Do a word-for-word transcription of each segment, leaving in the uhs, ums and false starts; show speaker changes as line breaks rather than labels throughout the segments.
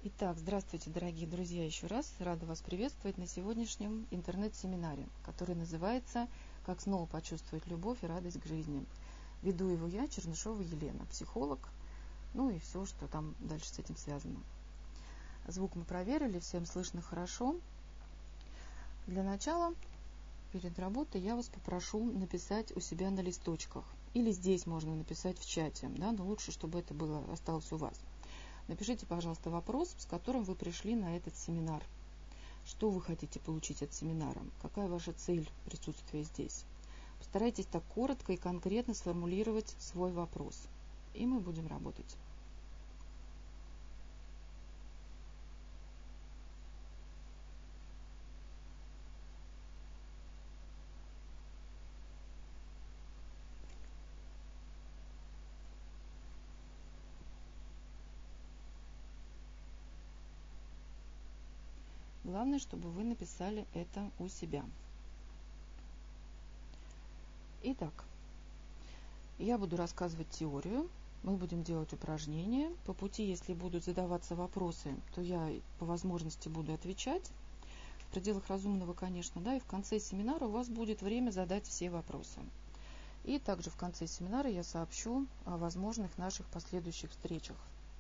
Итак, здравствуйте, дорогие друзья, еще раз рада вас приветствовать на сегодняшнем интернет-семинаре, который называется «Как снова почувствовать любовь и радость к жизни». Веду его я, Чернышова Елена, психолог, ну и все, что там дальше с этим связано. Звук мы проверили, всем слышно хорошо. Для начала, перед работой, я вас попрошу написать у себя на листочках. Или здесь можно написать в чате, да, но лучше, чтобы это было, осталось у вас. Напишите, пожалуйста, вопрос, с которым вы пришли на этот семинар. Что вы хотите получить от семинара? Какая ваша цель присутствия здесь? Постарайтесь так коротко и конкретно сформулировать свой вопрос. И мы будем работать. Главное, чтобы вы написали это у себя. Итак, я буду рассказывать теорию, мы будем делать упражнения. По пути, если будут задаваться вопросы, то я по возможности буду отвечать. В пределах разумного, конечно, да, и в конце семинара у вас будет время задать все вопросы. И также в конце семинара я сообщу о возможных наших последующих встречах.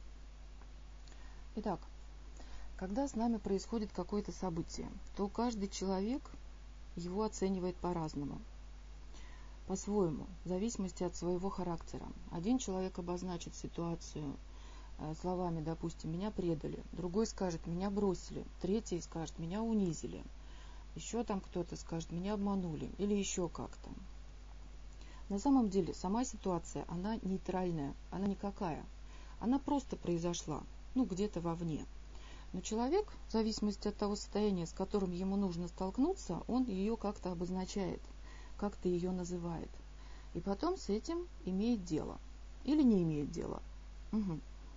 Итак, когда с нами происходит какое-то событие, то каждый человек его оценивает по-разному, по-своему, в зависимости от своего характера. Один человек обозначит ситуацию словами, допустим, «меня предали», другой скажет «меня бросили», третий скажет «меня унизили», еще там кто-то скажет «меня обманули» или еще как-то. На самом деле сама ситуация, она нейтральная, она никакая, она просто произошла, ну где-то вовне. Но человек, в зависимости от того состояния, с которым ему нужно столкнуться, он ее как-то обозначает, как-то ее называет. И потом с этим имеет дело. Или не имеет дела. Угу.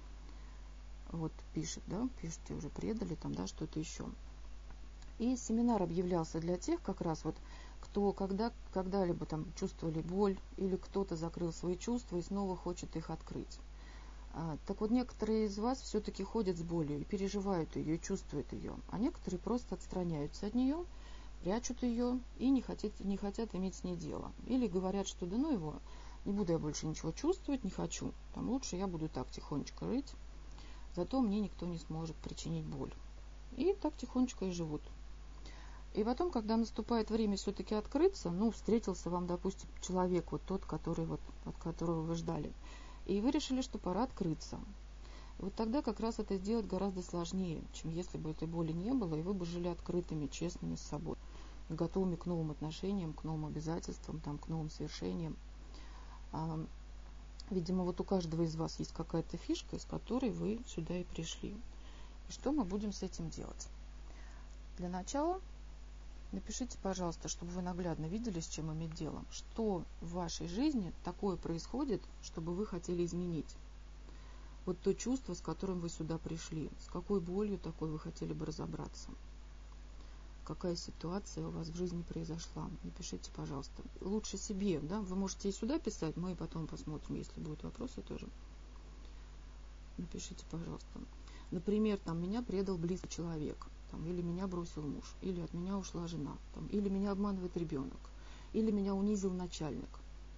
Вот пишет, да, пишите, уже предали, там, да, что-то еще. И семинар объявлялся для тех, как раз вот, кто когда, когда-либо там чувствовали боль, или кто-то закрыл свои чувства и снова хочет их открыть. Так вот, некоторые из вас все-таки ходят с болью и переживают ее, и чувствуют ее, а некоторые просто отстраняются от нее, прячут ее и не хотят, не хотят иметь с ней дело. Или говорят, что да ну его, не буду я больше ничего чувствовать, не хочу, там лучше я буду так тихонечко жить, зато мне никто не сможет причинить боль. И так тихонечко и живут. И потом, когда наступает время все-таки открыться, ну, встретился вам, допустим, человек, вот тот, который вот, от которого вы ждали, и вы решили, что пора открыться. И вот тогда как раз это сделать гораздо сложнее, чем если бы этой боли не было, и вы бы жили открытыми, честными с собой, готовыми к новым отношениям, к новым обязательствам, там, к новым свершениям. А, видимо, вот у каждого из вас есть какая-то фишка, из которой вы сюда и пришли. И что мы будем с этим делать? Для начала напишите, пожалуйста, чтобы вы наглядно видели, с чем иметь дело. Что в вашей жизни такое происходит, чтобы вы хотели изменить? Вот то чувство, с которым вы сюда пришли. С какой болью такой вы хотели бы разобраться? Какая ситуация у вас в жизни произошла? Напишите, пожалуйста. Лучше себе, да? Вы можете и сюда писать, мы и потом посмотрим, если будут вопросы тоже. Напишите, пожалуйста. Например, там, меня предал близкий человек. Там, или меня бросил муж, или от меня ушла жена, там, или меня обманывает ребенок, или меня унизил начальник.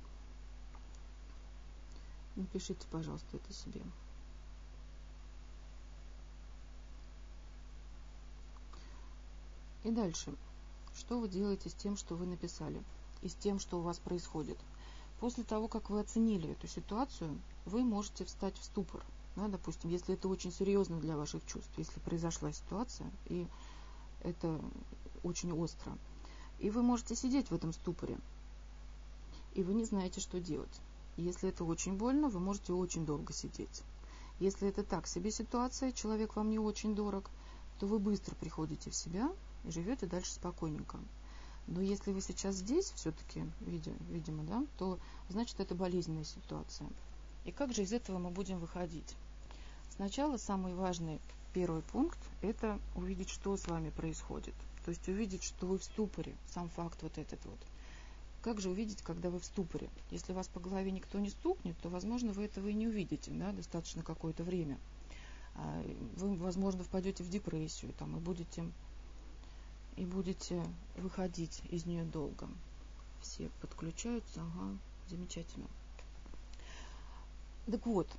Напишите, пожалуйста, это себе. И дальше. Что вы делаете с тем, что вы написали, и с тем, что у вас происходит? После того, как вы оценили эту ситуацию, вы можете встать в ступор. Да, допустим, если это очень серьезно для ваших чувств, если произошла ситуация, и это очень остро. И вы можете сидеть в этом ступоре, и вы не знаете, что делать. Если это очень больно, вы можете очень долго сидеть. Если это так себе ситуация, человек вам не очень дорог, то вы быстро приходите в себя и живете дальше спокойненько. Но если вы сейчас здесь, все-таки, видимо, да, то значит это болезненная ситуация. И как же из этого мы будем выходить? Сначала самый важный первый пункт – это увидеть, что с вами происходит. То есть увидеть, что вы в ступоре, сам факт вот этот вот. Как же увидеть, когда вы в ступоре? Если вас по голове никто не стукнет, то, возможно, вы этого и не увидите, да, достаточно какое-то время. Вы, возможно, впадете в депрессию там, и будете, и будете выходить из нее долго. Все подключаются, ага, замечательно. Так вот,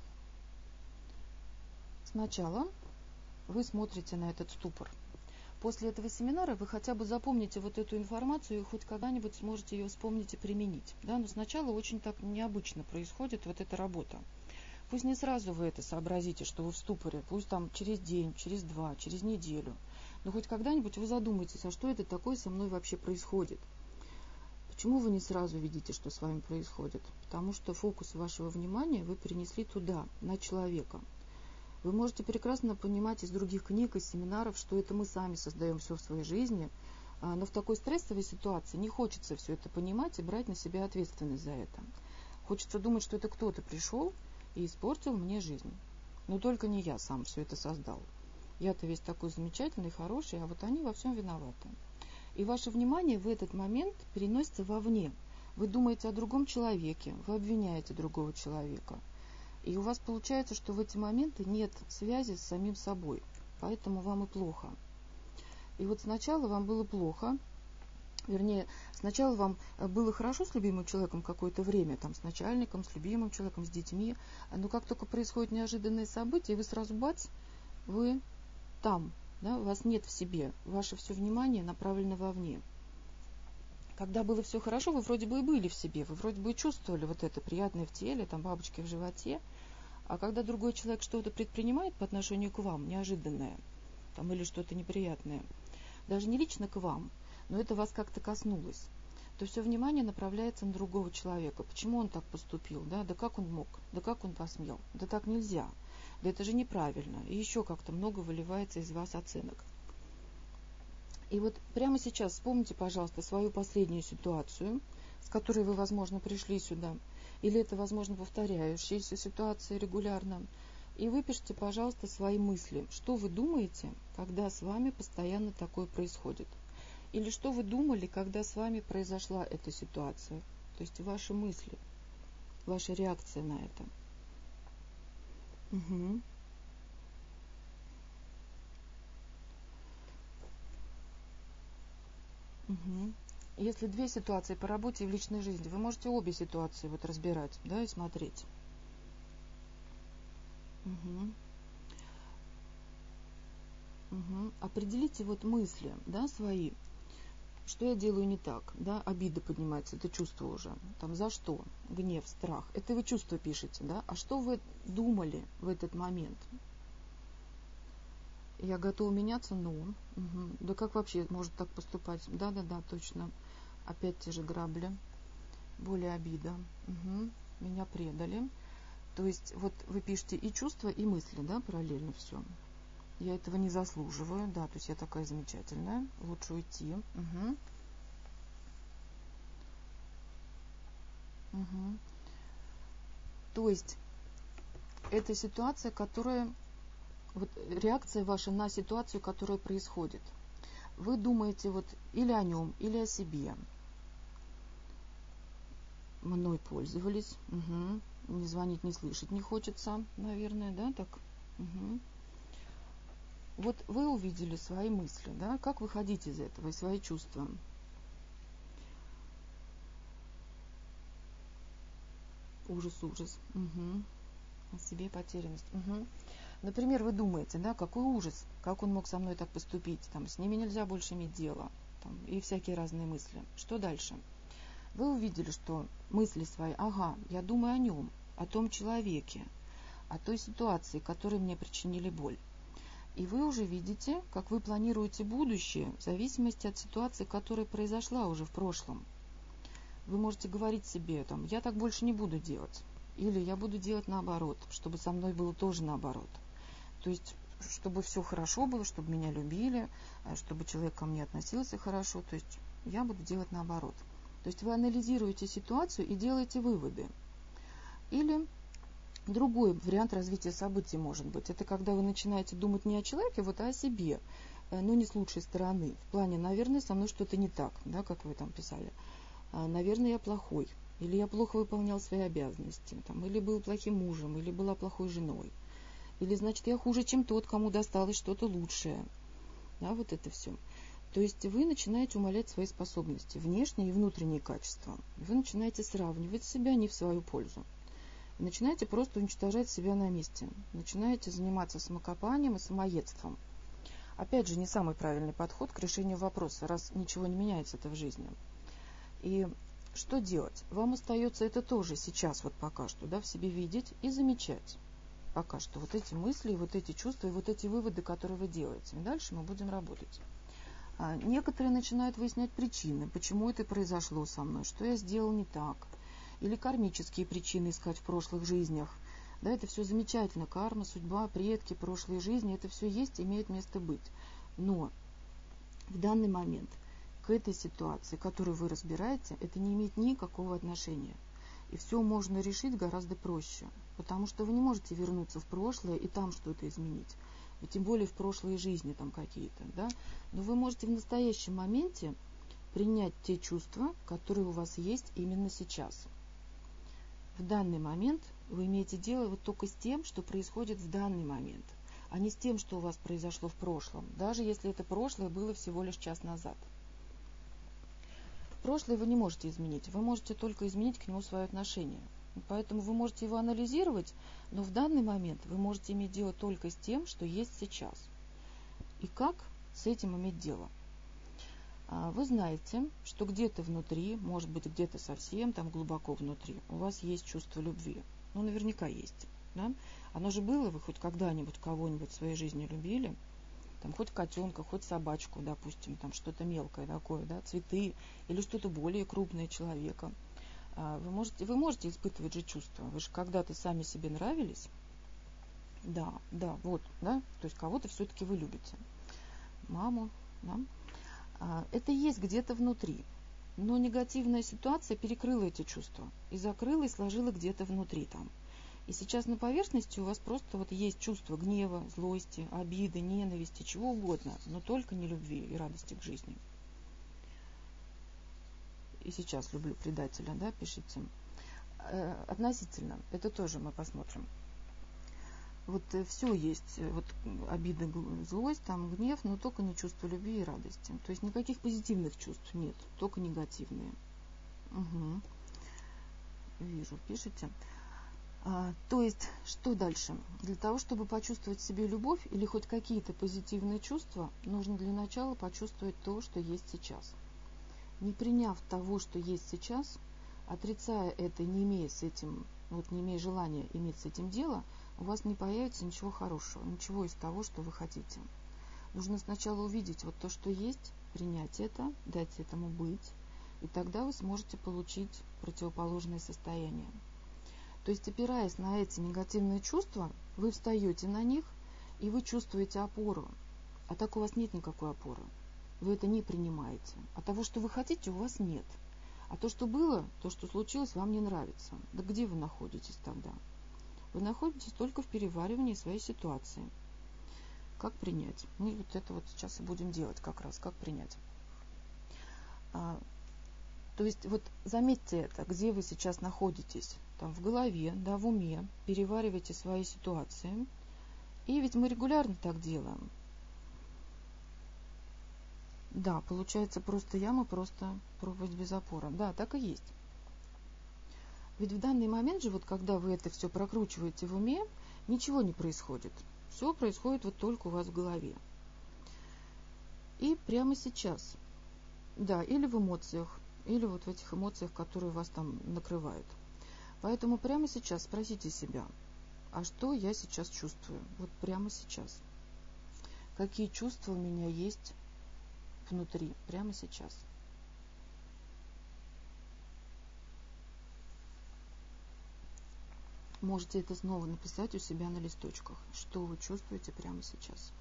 сначала вы смотрите на этот ступор. После этого семинара вы хотя бы запомните вот эту информацию и хоть когда-нибудь сможете ее вспомнить и применить. Да? Но сначала очень так необычно происходит вот эта работа. Пусть не сразу вы это сообразите, что вы в ступоре, пусть там через день, через два, через неделю. Но хоть когда-нибудь вы задумаетесь, а что это такое со мной вообще происходит. Почему вы не сразу видите, что с вами происходит? Потому что фокус вашего внимания вы перенесли туда, на человека. Вы можете прекрасно понимать из других книг, из семинаров, что это мы сами создаем все в своей жизни, но в такой стрессовой ситуации не хочется все это понимать и брать на себя ответственность за это. Хочется думать, что это кто-то пришел и испортил мне жизнь. Но только не я сам все это создал. Я-то весь такой замечательный, хороший, а вот они во всем виноваты. И ваше внимание в этот момент переносится вовне. Вы думаете о другом человеке, вы обвиняете другого человека. И у вас получается, что в эти моменты нет связи с самим собой. Поэтому вам и плохо. И вот сначала вам было плохо, вернее, сначала вам было хорошо с любимым человеком какое-то время, там, с начальником, с любимым человеком, с детьми. Но как только происходит неожиданные события, вы сразу бац, вы там, да, вас нет в себе. Ваше все внимание направлено вовне. Когда было все хорошо, вы вроде бы и были в себе, вы вроде бы и чувствовали вот это приятное в теле, там бабочки в животе. А когда другой человек что-то предпринимает по отношению к вам, неожиданное, там, или что-то неприятное, даже не лично к вам, но это вас как-то коснулось, то все внимание направляется на другого человека. Почему он так поступил? Да, да как он мог? Да как он посмел? Да так нельзя. Да это же неправильно. И еще как-то много выливается из вас оценок. И вот прямо сейчас вспомните, пожалуйста, свою последнюю ситуацию, с которой вы, возможно, пришли сюда, или это, возможно, повторяющиеся ситуации регулярно, и выпишите, пожалуйста, свои мысли. Что вы думаете, когда с вами постоянно такое происходит? Или что вы думали, когда с вами произошла эта ситуация? То есть ваши мысли, ваша реакция на это. Угу. Угу. Если две ситуации по работе и в личной жизни, вы можете обе ситуации вот разбирать, да, и смотреть. Угу. Угу. Определите вот мысли, да, свои. Что я делаю не так, да, обида поднимается, это чувство уже. Там за что? Гнев, страх. Это вы чувства пишете, да. А что вы думали в этот момент? Я готова меняться, но. Угу. Да как вообще может так поступать? Да-да-да, точно. Опять те же грабли. Более обида. Угу. Меня предали. То есть вот вы пишете и чувства, и мысли, да, параллельно все. Я этого не заслуживаю, да, то есть я такая замечательная, лучше уйти. Угу. Угу. То есть это ситуация, которая, вот реакция ваша на ситуацию, которая происходит. Вы думаете вот или о нем, или о себе. Мной пользовались. Угу. Не звонить, не слышать не хочется, наверное, да, так. Угу. Вот вы увидели свои мысли, да, как выходить из этого, и свои чувства. Ужас, ужас. Угу. О себе потерянность. Угу. Например, вы думаете, да, какой ужас, как он мог со мной так поступить, там, с ними нельзя больше иметь дело, там, и всякие разные мысли. Что дальше? Вы увидели, что мысли свои, ага, я думаю о нем, о том человеке, о той ситуации, которой мне причинили боль. И вы уже видите, как вы планируете будущее в зависимости от ситуации, которая произошла уже в прошлом. Вы можете говорить себе, там, я так больше не буду делать. Или я буду делать наоборот, чтобы со мной было тоже наоборот. То есть, чтобы все хорошо было, чтобы меня любили, чтобы человек ко мне относился хорошо. То есть, я буду делать наоборот. То есть, вы анализируете ситуацию и делаете выводы. Или другой вариант развития событий может быть. Это когда вы начинаете думать не о человеке, вот, а о себе, но не с лучшей стороны. В плане, наверное, со мной что-то не так, да, как вы там писали. Наверное, я плохой. Или я плохо выполнял свои обязанности. Там, или был плохим мужем, или была плохой женой. Или значит я хуже, чем тот, кому досталось что-то лучшее. Да, вот это все. То есть вы начинаете умалять свои способности, внешние и внутренние качества. Вы начинаете сравнивать себя не в свою пользу. Начинаете просто уничтожать себя на месте. Начинаете заниматься самокопанием и самоедством. Опять же, не самый правильный подход к решению вопроса, раз ничего не меняется-то в жизни. И что делать? Вам остается это тоже сейчас, вот пока что, да, в себе видеть и замечать. Пока что вот эти мысли, вот эти чувства и вот эти выводы, которые вы делаете. И дальше мы будем работать. А некоторые начинают выяснять причины, почему это произошло со мной, что я сделал не так. Или кармические причины искать в прошлых жизнях. Да, это все замечательно. Карма, судьба, предки, прошлые жизни, это все есть, имеет место быть. Но в данный момент к этой ситуации, которую вы разбираете, это не имеет никакого отношения. И все можно решить гораздо проще. Потому что вы не можете вернуться в прошлое и там что-то изменить. И тем более в прошлые жизни там какие-то. Да? Но вы можете в настоящем моменте принять те чувства, которые у вас есть именно сейчас. В данный момент вы имеете дело вот только с тем, что происходит в данный момент, а не с тем, что у вас произошло в прошлом, даже если это прошлое было всего лишь час назад. Прошлое вы не можете изменить, вы можете только изменить к нему свое отношение. Поэтому вы можете его анализировать, но в данный момент вы можете иметь дело только с тем, что есть сейчас. И как с этим иметь дело? Вы знаете, что где-то внутри, может быть, где-то совсем там глубоко внутри, у вас есть чувство любви. Ну, наверняка есть. Да? Оно же было, вы хоть когда-нибудь кого-нибудь в своей жизни любили? Там, хоть котенка, хоть собачку, допустим, там что-то мелкое такое, да, цветы или что-то более крупное человека. Вы можете, вы можете испытывать же чувства. Вы же когда-то сами себе нравились. Да, да, вот, да. То есть кого-то все-таки вы любите. Маму, да. Это есть где-то внутри. Но негативная ситуация перекрыла эти чувства. И закрыла, и сложила где-то внутри там. И сейчас на поверхности у вас просто вот есть чувство гнева, злости, обиды, ненависти, чего угодно. Но только не любви и радости к жизни. И сейчас люблю предателя, да, пишите. Относительно, это тоже мы посмотрим. Вот все есть, вот обида, злость, там гнев, но только не чувство любви и радости. То есть никаких позитивных чувств нет, только негативные. Угу. Вижу, пишите. А, то есть, что дальше? Для того, чтобы почувствовать в себе любовь или хоть какие-то позитивные чувства, нужно для начала почувствовать то, что есть сейчас. Не приняв того, что есть сейчас, отрицая это, не имея с этим, вот не имея желания иметь с этим дело, у вас не появится ничего хорошего, ничего из того, что вы хотите. Нужно сначала увидеть вот то, что есть, принять это, дать этому быть, и тогда вы сможете получить противоположное состояние. То есть, опираясь на эти негативные чувства, вы встаете на них, и вы чувствуете опору. А так у вас нет никакой опоры. Вы это не принимаете. А того, что вы хотите, у вас нет. А то, что было, то, что случилось, вам не нравится. Да где вы находитесь тогда? Вы находитесь только в переваривании своей ситуации. Как принять? Мы вот это вот сейчас и будем делать как раз. Как принять? А, то есть вот заметьте это, где вы сейчас находитесь. Там в голове, да, в уме. Переваривайте свои ситуации. И ведь мы регулярно так делаем. Да, получается просто яма, просто пропасть без опоры. Да, так и есть. Ведь в данный момент же, вот когда вы это все прокручиваете в уме, ничего не происходит. Все происходит вот только у вас в голове. И прямо сейчас. Да, или в эмоциях, или вот в этих эмоциях, которые вас там накрывают. Поэтому прямо сейчас спросите себя, а что я сейчас чувствую? Вот прямо сейчас. Какие чувства у меня есть внутри, прямо сейчас. Можете это снова написать у себя на листочках, что вы чувствуете прямо сейчас.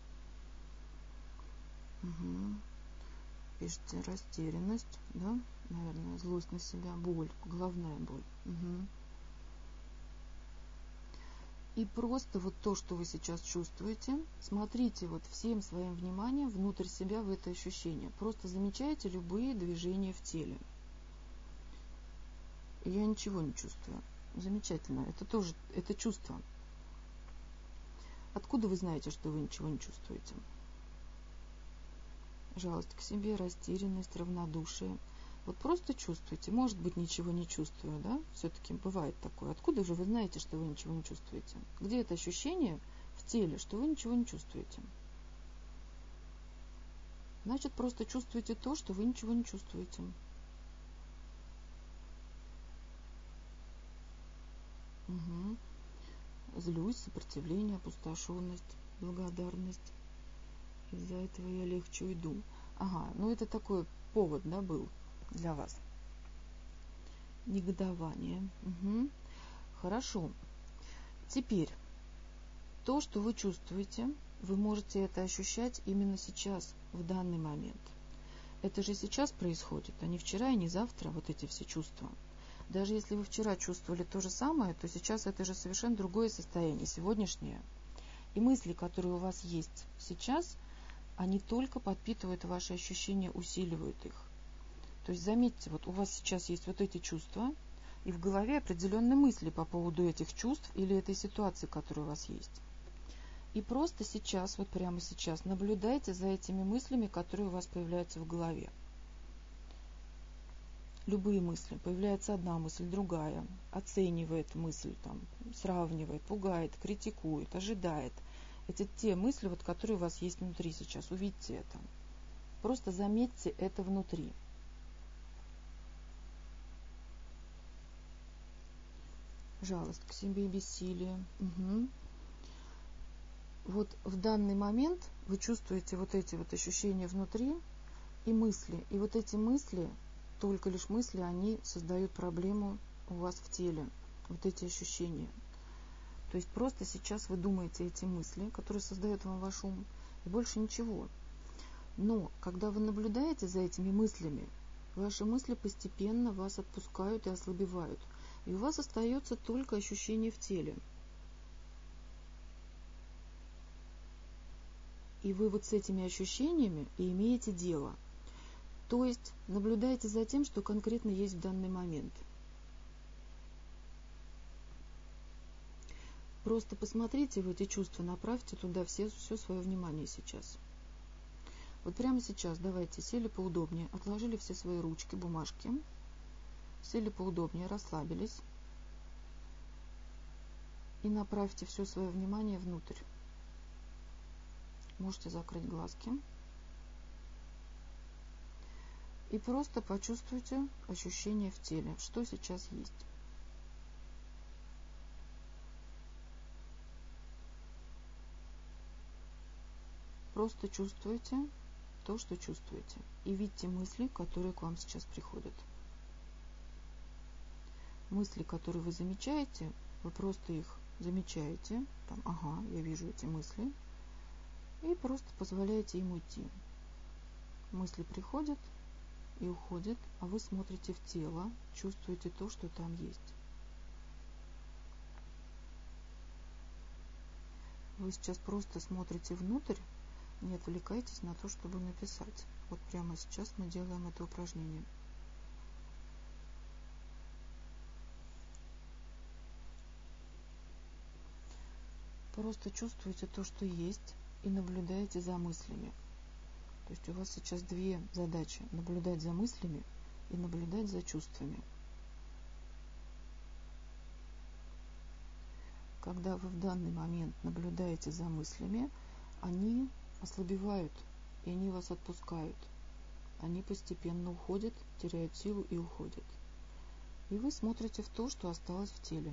Угу. Пишите растерянность, да, наверное, злость на себя, боль, головная боль. Угу. И просто вот то, что вы сейчас чувствуете, смотрите вот всем своим вниманием внутрь себя в это ощущение. Просто замечайте любые движения в теле. Я ничего не чувствую. Замечательно. Это тоже, это чувство. Откуда вы знаете, что вы ничего не чувствуете? Жалость к себе, растерянность, равнодушие. Вот просто чувствуйте. Может быть, ничего не чувствую, да? Все-таки бывает такое. Откуда же вы знаете, что вы ничего не чувствуете? Где это ощущение в теле, что вы ничего не чувствуете? Значит, просто чувствуйте то, что вы ничего не чувствуете. Угу. Злюсь, сопротивление, опустошенность, благодарность. Из-за этого я легче уйду. Ага, ну это такой повод, да, был для вас. Негодование. Угу. Хорошо. Теперь, то, что вы чувствуете, вы можете это ощущать именно сейчас, в данный момент. Это же сейчас происходит, а не вчера и не завтра, вот эти все чувства. Даже если вы вчера чувствовали то же самое, то сейчас это же совершенно другое состояние, сегодняшнее. И мысли, которые у вас есть сейчас, они только подпитывают ваши ощущения, усиливают их. То есть заметьте, вот у вас сейчас есть вот эти чувства, и в голове определенные мысли по поводу этих чувств или этой ситуации, которая у вас есть. И просто сейчас, вот прямо сейчас, наблюдайте за этими мыслями, которые у вас появляются в голове. Любые мысли. Появляется одна мысль, другая. Оценивает мысль, там, сравнивает, пугает, критикует, ожидает. Это те мысли, вот, которые у вас есть внутри сейчас. Увидьте это. Просто заметьте это внутри. Жалость к себе, бессилие. Угу. Вот в данный момент вы чувствуете вот эти вот ощущения внутри и мысли. И вот эти мысли, только лишь мысли, они создают проблему у вас в теле. Вот эти ощущения. То есть просто сейчас вы думаете эти мысли, которые создают вам ваш ум, и больше ничего. Но когда вы наблюдаете за этими мыслями, ваши мысли постепенно вас отпускают и ослабевают. И у вас остается только ощущение в теле. И вы вот с этими ощущениями и имеете дело. То есть наблюдайте за тем, что конкретно есть в данный момент. Просто посмотрите в эти чувства, направьте туда все, все свое внимание сейчас. Вот прямо сейчас давайте сели поудобнее, отложили все свои ручки, бумажки, сели поудобнее, расслабились и направьте все свое внимание внутрь. Можете закрыть глазки. И просто почувствуйте ощущение в теле, что сейчас есть. Просто чувствуйте то, что чувствуете. И видите мысли, которые к вам сейчас приходят. Мысли, которые вы замечаете, вы просто их замечаете. Там, ага, я вижу эти мысли. И просто позволяете им уйти. Мысли приходят и уходят, а вы смотрите в тело, чувствуете то, что там есть. Вы сейчас просто смотрите внутрь, не отвлекайтесь на то, чтобы написать. Вот прямо сейчас мы делаем это упражнение. Просто чувствуете то, что есть, и наблюдаете за мыслями. То есть у вас сейчас две задачи: наблюдать за мыслями и наблюдать за чувствами. Когда вы в данный момент наблюдаете за мыслями, они ослабевают, и они вас отпускают. Они постепенно уходят, теряют силу и уходят. И вы смотрите в то, что осталось в теле.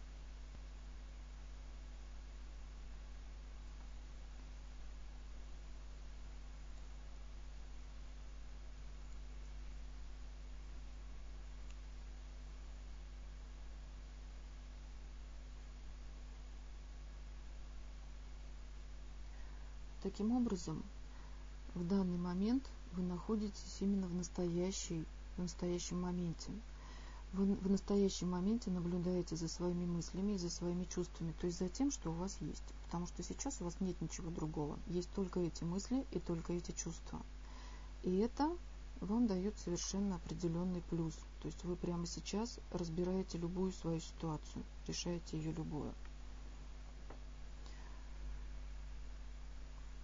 Таким образом, в данный момент вы находитесь именно в, настоящей, в настоящем моменте. Вы в настоящем моменте наблюдаете за своими мыслями и за своими чувствами, то есть за тем, что у вас есть. Потому что сейчас у вас нет ничего другого. Есть только эти мысли и только эти чувства. И это вам дает совершенно определенный плюс. То есть вы прямо сейчас разбираете любую свою ситуацию, решаете ее любую.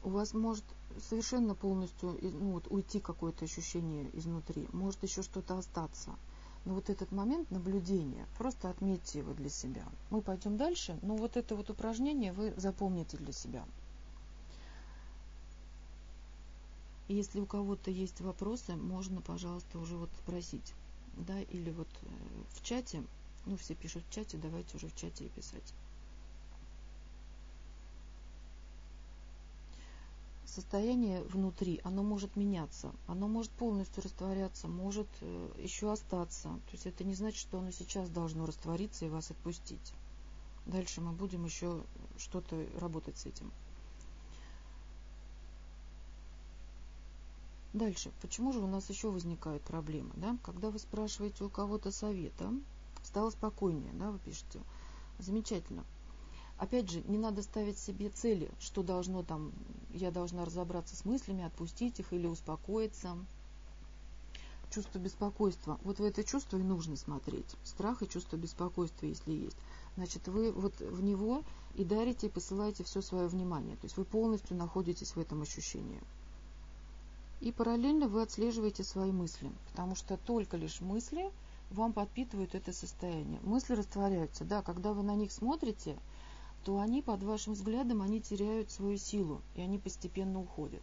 у вас может совершенно полностью ну, вот, уйти какое-то ощущение изнутри, может еще что-то остаться. Но вот этот момент наблюдения, просто отметьте его для себя. Мы пойдем дальше, но вот это вот упражнение вы запомните для себя. И если у кого-то есть вопросы, можно, пожалуйста, уже вот спросить. Да, или вот в чате, ну все пишут в чате, давайте уже в чате и писать. Состояние внутри, оно может меняться, оно может полностью растворяться, может еще остаться. То есть это не значит, что оно сейчас должно раствориться и вас отпустить. Дальше мы будем еще что-то работать с этим. Дальше. Почему же у нас еще возникают проблемы? Да? Когда вы спрашиваете у кого-то совета, стало спокойнее, да, вы пишете. Замечательно. Опять же, не надо ставить себе цели, что должно там, я должна разобраться с мыслями, отпустить их или успокоиться. Чувство беспокойства. Вот в это чувство и нужно смотреть. Страх и чувство беспокойства, если есть. Значит, вы вот в него и дарите, и посылаете все свое внимание. То есть вы полностью находитесь в этом ощущении. И параллельно вы отслеживаете свои мысли. Потому что только лишь мысли вам подпитывают это состояние. Мысли растворяются. Да, когда вы на них смотрите, то они под вашим взглядом, они теряют свою силу, и они постепенно уходят.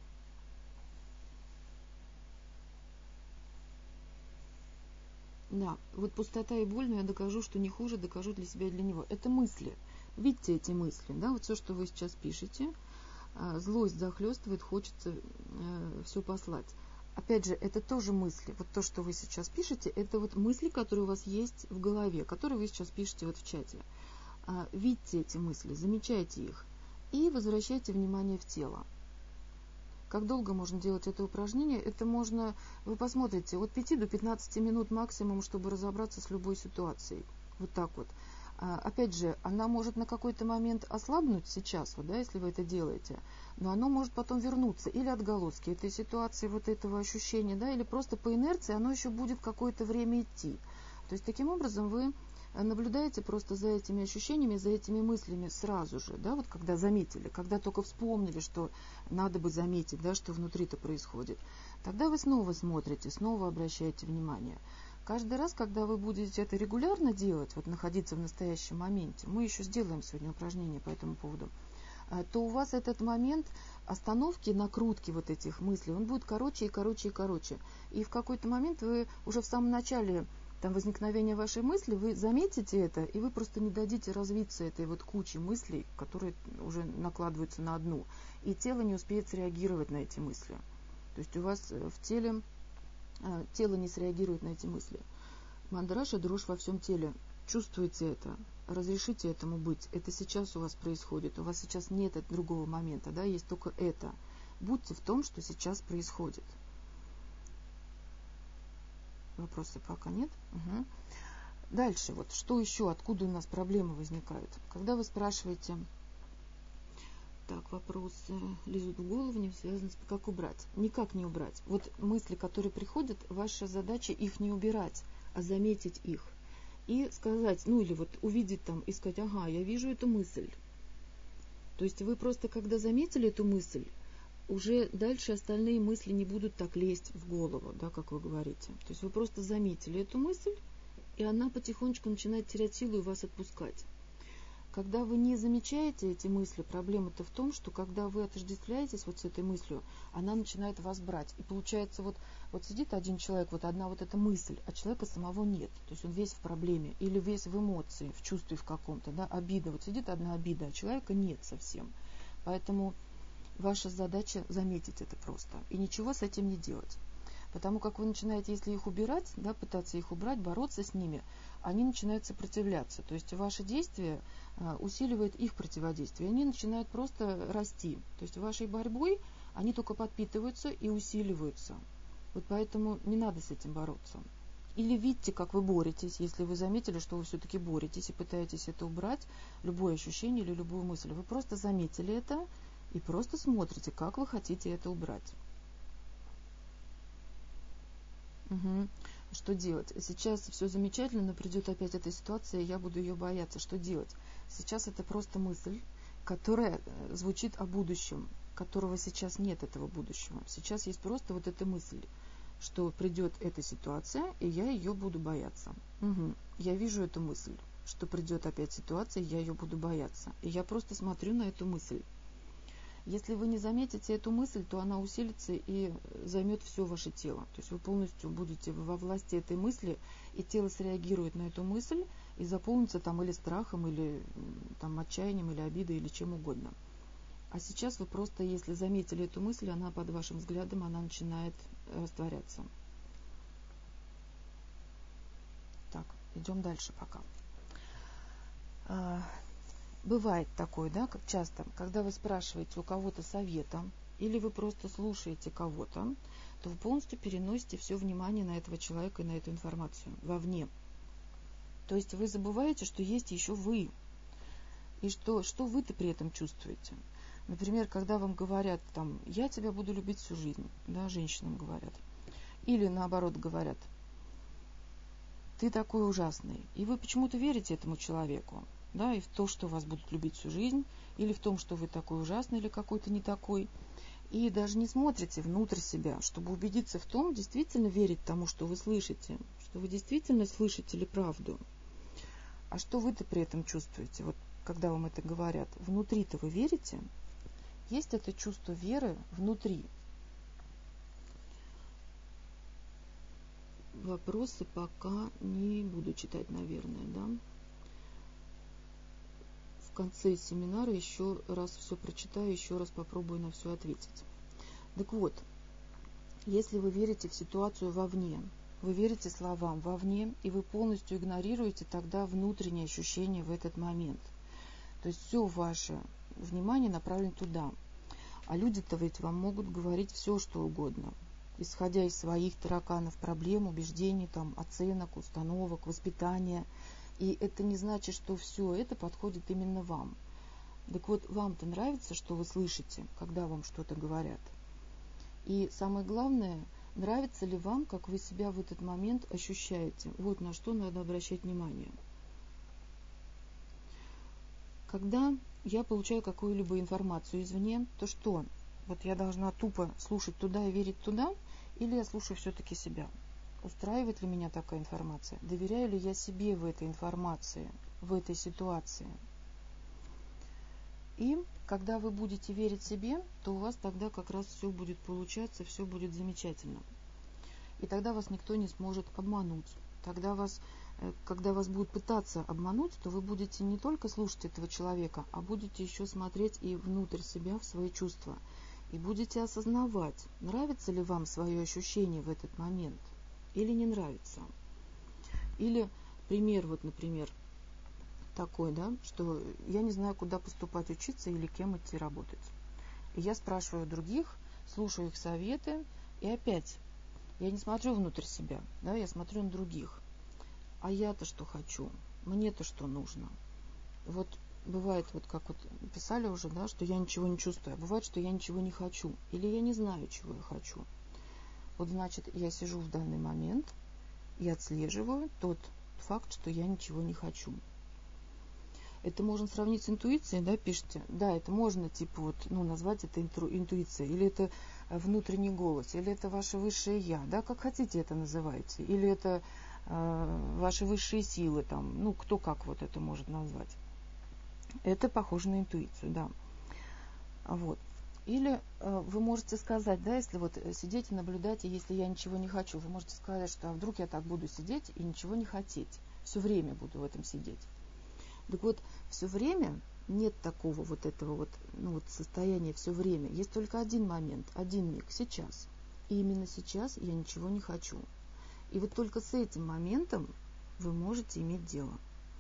Да, вот пустота и боль, но я докажу, что не хуже, докажу для себя и для него. Это мысли. Видите эти мысли, да, вот все, что вы сейчас пишете, злость захлестывает, хочется э, все послать. Опять же, это тоже мысли. Вот то, что вы сейчас пишете, это вот мысли, которые у вас есть в голове, которые вы сейчас пишете вот в чате. Видите эти мысли, замечайте их и возвращайте внимание в тело. Как долго можно делать это упражнение? Это можно, вы посмотрите, от пяти до пятнадцати минут максимум, чтобы разобраться с любой ситуацией. Вот так вот. Опять же, она может на какой-то момент ослабнуть сейчас, вот, да, если вы это делаете, но оно может потом вернуться или отголоски этой ситуации, вот этого ощущения, да, или просто по инерции оно еще будет какое-то время идти. То есть таким образом вы наблюдаете просто за этими ощущениями, за этими мыслями сразу же, да, вот когда заметили, когда только вспомнили, что надо бы заметить, да, что внутри-то происходит. Тогда вы снова смотрите, снова обращаете внимание. Каждый раз, когда вы будете это регулярно делать, вот находиться в настоящем моменте, мы еще сделаем сегодня упражнение по этому поводу, то у вас этот момент остановки, накрутки вот этих мыслей, он будет короче и короче и короче. И в какой-то момент вы уже в самом начале там возникновения вашей мысли, вы заметите это, и вы просто не дадите развиться этой вот куче мыслей, которые уже накладываются на одну. И тело не успеет среагировать на эти мысли. То есть у вас в теле, тело не среагирует на эти мысли. Мандраша, дрожь во всем теле. Чувствуете это, разрешите этому быть. Это сейчас у вас происходит. У вас сейчас нет другого момента, да, есть только это. Будьте в том, что сейчас происходит. Вопросы пока нет. Угу. Дальше, вот что еще, откуда у нас проблемы возникают? Когда вы спрашиваете, так, вопросы лезут в голову, не связаны с как убрать. Никак не убрать. Вот мысли, которые приходят, ваша задача их не убирать, а заметить их. И сказать, ну или вот увидеть там и сказать, ага, я вижу эту мысль. То есть вы просто, когда заметили эту мысль, уже дальше остальные мысли не будут так лезть в голову, да, как вы говорите. То есть вы просто заметили эту мысль, и она потихонечку начинает терять силу и вас отпускать. Когда вы не замечаете эти мысли, проблема-то в том, что когда вы отождествляетесь вот с этой мыслью, она начинает вас брать. И получается, вот, вот сидит один человек, вот одна вот эта мысль, а человека самого нет. То есть он весь в проблеме или весь в эмоции, в чувстве в каком-то, да, обида. Вот сидит одна обида, а человека нет совсем. Поэтому ваша задача заметить это просто и ничего с этим не делать. Потому как вы начинаете, если их убирать, да, пытаться их убрать, бороться с ними, они начинают сопротивляться. То есть ваше действие а, усиливает их противодействие. Они начинают просто расти. То есть вашей борьбой они только подпитываются и усиливаются. Вот поэтому не надо с этим бороться. Или видите, как вы боретесь, если вы заметили, что вы все-таки боретесь и пытаетесь это убрать, любое ощущение или любую мысль. Вы просто заметили это и просто смотрите, как вы хотите это убрать. Угу. Что делать? Сейчас все замечательно, но придет опять эта ситуация, и я буду ее бояться. Что делать? Сейчас это просто мысль, которая звучит о будущем. которого сейчас нет, этого будущего. Сейчас есть просто вот эта мысль, что придет эта ситуация, и я ее буду бояться. Угу. Я вижу эту мысль, что придет опять ситуация, и я ее буду бояться. И я просто смотрю на эту мысль. Если вы не заметите эту мысль, то она усилится и займет все ваше тело. То есть вы полностью будете во власти этой мысли, и тело среагирует на эту мысль и заполнится там или страхом, или там отчаянием, или обидой, или чем угодно. А сейчас вы просто, если заметили эту мысль, она под вашим взглядом, она начинает растворяться. Так, идем дальше пока. Бывает такое, да, как часто, когда вы спрашиваете у кого-то совета, или вы просто слушаете кого-то, то вы полностью переносите все внимание на этого человека и на эту информацию вовне. То есть вы забываете, что есть еще вы. И что, что вы-то при этом чувствуете. Например, когда вам говорят, там, я тебя буду любить всю жизнь, да, женщинам говорят. Или наоборот говорят, ты такой ужасный. И вы почему-то верите этому человеку. Да, и в то, что вас будут любить всю жизнь, или в том, что вы такой ужасный, или какой-то не такой. И даже не смотрите внутрь себя, чтобы убедиться в том, действительно верить тому, что вы слышите, что вы действительно слышите ли правду. А что вы-то при этом чувствуете, вот когда вам это говорят? Внутри-то вы верите? Есть это чувство веры внутри? Вопросы пока не буду читать, наверное, да? В конце семинара еще раз все прочитаю, еще раз попробую на все ответить. Так вот, если вы верите в ситуацию вовне, вы верите словам вовне, и вы полностью игнорируете тогда внутренние ощущения в этот момент. То есть все ваше внимание направлено туда. А люди-то ведь вам могут говорить все, что угодно, исходя из своих тараканов, проблем, убеждений, там, оценок, установок, воспитания. И это не значит, что все это подходит именно вам. Так вот, вам-то нравится, что вы слышите, когда вам что-то говорят? И самое главное, нравится ли вам, как вы себя в этот момент ощущаете? Вот на что надо обращать внимание. Когда я получаю какую-либо информацию извне, то что? Вот я должна тупо слушать туда и верить туда? Или я слушаю все-таки себя? Устраивает ли меня такая информация? Доверяю ли я себе в этой информации, в этой ситуации? И когда вы будете верить себе, то у вас тогда как раз все будет получаться, все будет замечательно. И тогда вас никто не сможет обмануть. Тогда вас, когда вас будут пытаться обмануть, то вы будете не только слушать этого человека, а будете еще смотреть и внутрь себя, в свои чувства. И будете осознавать, нравится ли вам свое ощущение в этот момент. Или не нравится. Или пример, вот, например, такой, да, что я не знаю, куда поступать учиться или кем идти работать. И я спрашиваю других, слушаю их советы, и опять я не смотрю внутрь себя, да, я смотрю на других. А я-то что хочу? Мне-то что нужно? Вот бывает, вот как вот писали уже, да, что я ничего не чувствую, а бывает, что я ничего не хочу, или я не знаю, чего я хочу. Вот значит, я сижу в данный момент и отслеживаю тот факт, что я ничего не хочу. Это можно сравнить с интуицией, да, пишите. Да, это можно, типа, вот, ну, назвать это инту, интуицией, или это внутренний голос, или это ваше высшее я, да, как хотите это называйте, или это э, ваши высшие силы, там, ну, кто как вот это может назвать. Это похоже на интуицию, да. Вот. Или э, вы можете сказать, да, если вот сидеть и наблюдать, и если я ничего не хочу, вы можете сказать, что а вдруг я так буду сидеть и ничего не хотеть, все время буду в этом сидеть. Так вот, все время нет такого вот этого вот, ну, вот состояния все время. Есть только один момент, один миг, сейчас. И именно сейчас я ничего не хочу. И вот только с этим моментом вы можете иметь дело.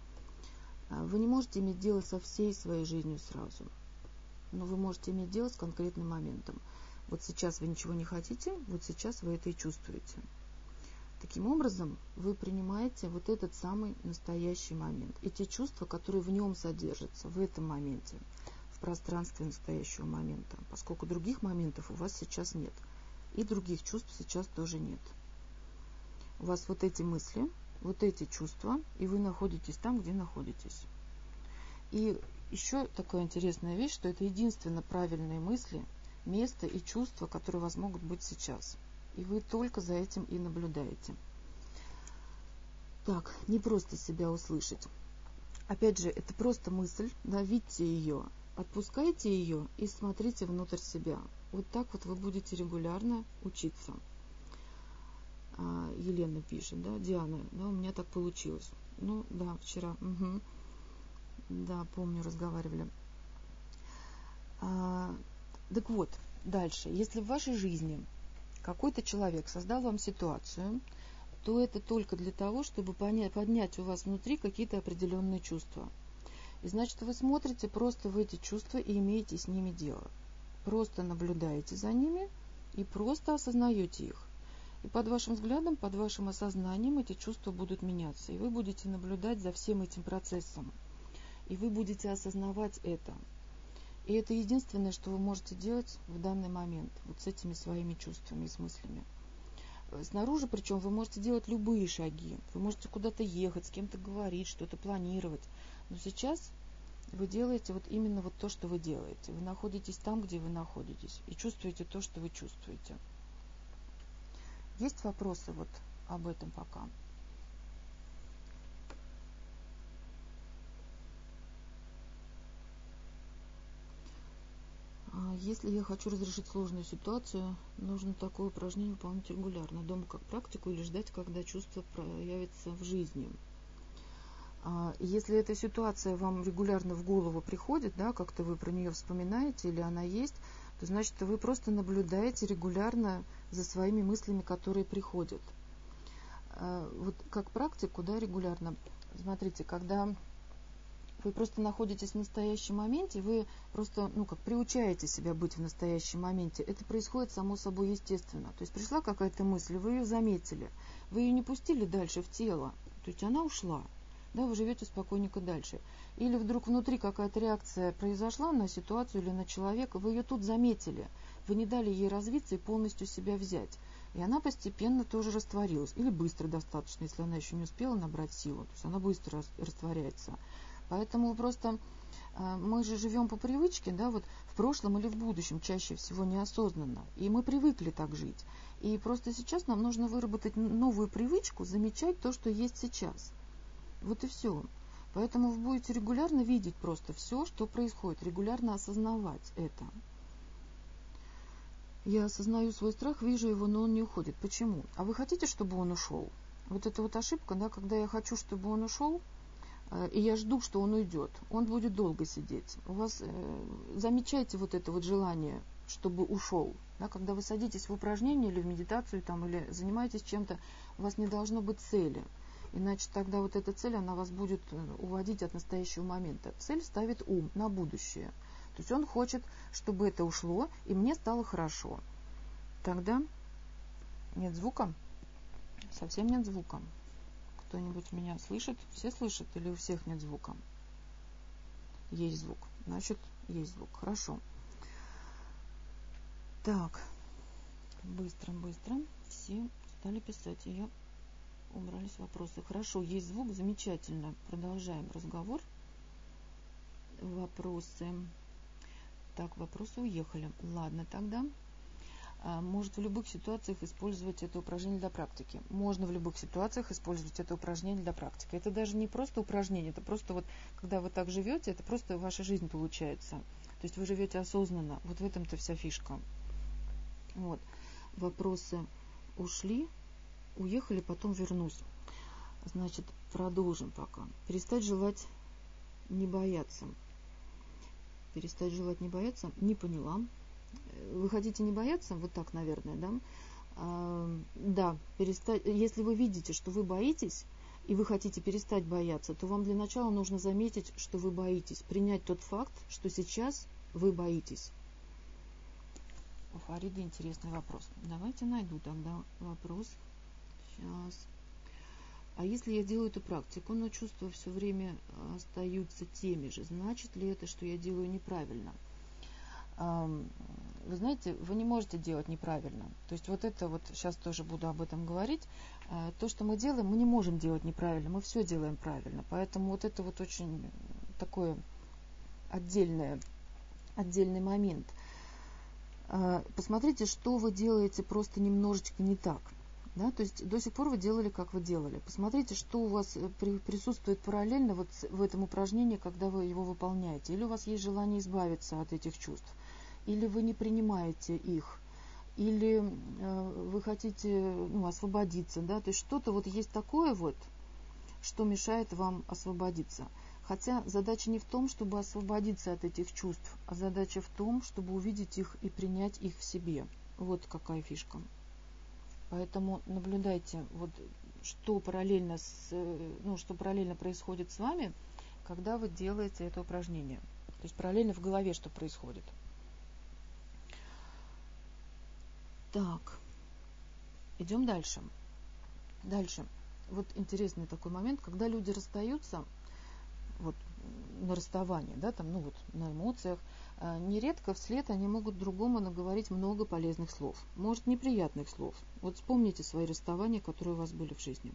Вы не можете иметь дело со всей своей жизнью сразу. Но вы можете иметь дело с конкретным моментом. Вот сейчас вы ничего не хотите, вот сейчас вы это и чувствуете. Таким образом, вы принимаете вот этот самый настоящий момент. И те чувства, которые в нем содержатся, в этом моменте, в пространстве настоящего момента. Поскольку других моментов у вас сейчас нет. И других чувств сейчас тоже нет. У вас вот эти мысли, вот эти чувства, и вы находитесь там, где находитесь. И еще такая интересная вещь, что это единственно правильные мысли, место и чувства, которые у вас могут быть сейчас. И вы только за этим и наблюдаете. Так, не просто себя услышать. Опять же, это просто мысль, да, видите ее, отпускайте ее и смотрите внутрь себя. Вот так вот вы будете регулярно учиться. А, Елена пишет, да, Диана, да, у меня так получилось. Ну, да, вчера, угу. Да, помню, разговаривали. А, так вот, дальше. Если в вашей жизни какой-то человек создал вам ситуацию, то это только для того, чтобы понять, поднять у вас внутри какие-то определенные чувства. И значит, вы смотрите просто в эти чувства и имеете с ними дело. Просто наблюдаете за ними и просто осознаете их. И под вашим взглядом, под вашим осознанием эти чувства будут меняться. И вы будете наблюдать за всем этим процессом. И вы будете осознавать это. И это единственное, что вы можете делать в данный момент, вот с этими своими чувствами и с мыслями. Снаружи, причем, вы можете делать любые шаги. Вы можете куда-то ехать, с кем-то говорить, что-то планировать. Но сейчас вы делаете вот именно вот то, что вы делаете. Вы находитесь там, где вы находитесь. И чувствуете то, что вы чувствуете. Есть вопросы вот об этом пока? Если я хочу разрешить сложную ситуацию, нужно такое упражнение выполнять регулярно, дома как практику или ждать, когда чувство проявится в жизни. Если эта ситуация вам регулярно в голову приходит, да, как-то вы про нее вспоминаете или она есть, то значит вы просто наблюдаете регулярно за своими мыслями, которые приходят. Вот как практику, да, регулярно. Смотрите, когда вы просто находитесь в настоящем моменте, вы просто, ну, как приучаете себя быть в настоящем моменте. Это происходит само собой естественно. То есть пришла какая-то мысль, вы ее заметили, вы ее не пустили дальше в тело, то есть она ушла. Да, вы живете спокойненько дальше. Или вдруг внутри какая-то реакция произошла на ситуацию или на человека, вы ее тут заметили, вы не дали ей развиться и полностью себя взять. И она постепенно тоже растворилась. Или быстро достаточно, если она еще не успела набрать силу. То есть она быстро растворяется. Поэтому просто мы же живем по привычке, да, вот в прошлом или в будущем, чаще всего неосознанно. И мы привыкли так жить. И просто сейчас нам нужно выработать новую привычку, замечать то, что есть сейчас. Вот и все. Поэтому вы будете регулярно видеть просто все, что происходит, регулярно осознавать это. Я осознаю свой страх, вижу его, но он не уходит. Почему? А вы хотите, чтобы он ушел? Вот это вот ошибка, да, когда я хочу, чтобы он ушел, и я жду, что он уйдет. Он будет долго сидеть. У вас э, замечайте вот это вот желание, чтобы ушел. Да, когда вы садитесь в упражнение или в медитацию, там, или занимаетесь чем-то, у вас не должно быть цели. Иначе тогда вот эта цель, она вас будет уводить от настоящего момента. Цель ставит ум на будущее. То есть он хочет, чтобы это ушло, и мне стало хорошо. Тогда нет звука? Совсем нет звука. Кто-нибудь меня слышит? Все слышат или у всех нет звука? Есть звук. Значит, есть звук. Хорошо. Так. Быстро-быстро. Все стали писать. И я убрались вопросы. Хорошо, есть звук. Замечательно. Продолжаем разговор. Вопросы. Так, вопросы уехали. Ладно, тогда. Может в любых ситуациях использовать это упражнение для практики. Можно в любых ситуациях использовать это упражнение для практики. Это даже не просто упражнение, это просто вот, когда вы так живете, это просто ваша жизнь получается. То есть вы живете осознанно. Вот в этом-то вся фишка. Вот. Вопросы ушли, уехали, потом вернусь. Значит, продолжим пока. Перестать желать не бояться. Перестать желать не бояться. Не поняла. Вы хотите не бояться? Вот так, наверное, да? А, да, перестать. Если вы видите, что вы боитесь, и вы хотите перестать бояться, то вам для начала нужно заметить, что вы боитесь. Принять тот факт, что сейчас вы боитесь. У Фариды интересный вопрос. Давайте найду тогда вопрос. Сейчас. А если я делаю эту практику, но чувства все время остаются теми же, значит ли это, что я делаю неправильно? Вы знаете, вы не можете делать неправильно. То есть вот это вот, сейчас тоже буду об этом говорить, то, что мы делаем, мы не можем делать неправильно, мы все делаем правильно. Поэтому вот это вот очень такой отдельный, отдельный момент. Посмотрите, что вы делаете просто немножечко не так. Да? То есть до сих пор вы делали, как вы делали. Посмотрите, что у вас присутствует параллельно вот в этом упражнении, когда вы его выполняете. Или у вас есть желание избавиться от этих чувств, или вы не принимаете их, или вы хотите ну, освободиться. Да? То есть что-то вот есть такое вот, что мешает вам освободиться. Хотя задача не в том, чтобы освободиться от этих чувств, а задача в том, чтобы увидеть их и принять их в себе. Вот какая фишка. Поэтому наблюдайте, вот, что, параллельно с, ну, что параллельно происходит с вами, когда вы делаете это упражнение. То есть параллельно в голове что происходит. Так, идем дальше. Дальше. Вот интересный такой момент, когда люди расстаются, вот на расставании, да, там, ну вот на эмоциях, а, нередко вслед они могут другому наговорить много полезных слов, может неприятных слов. Вот вспомните свои расставания, которые у вас были в жизни.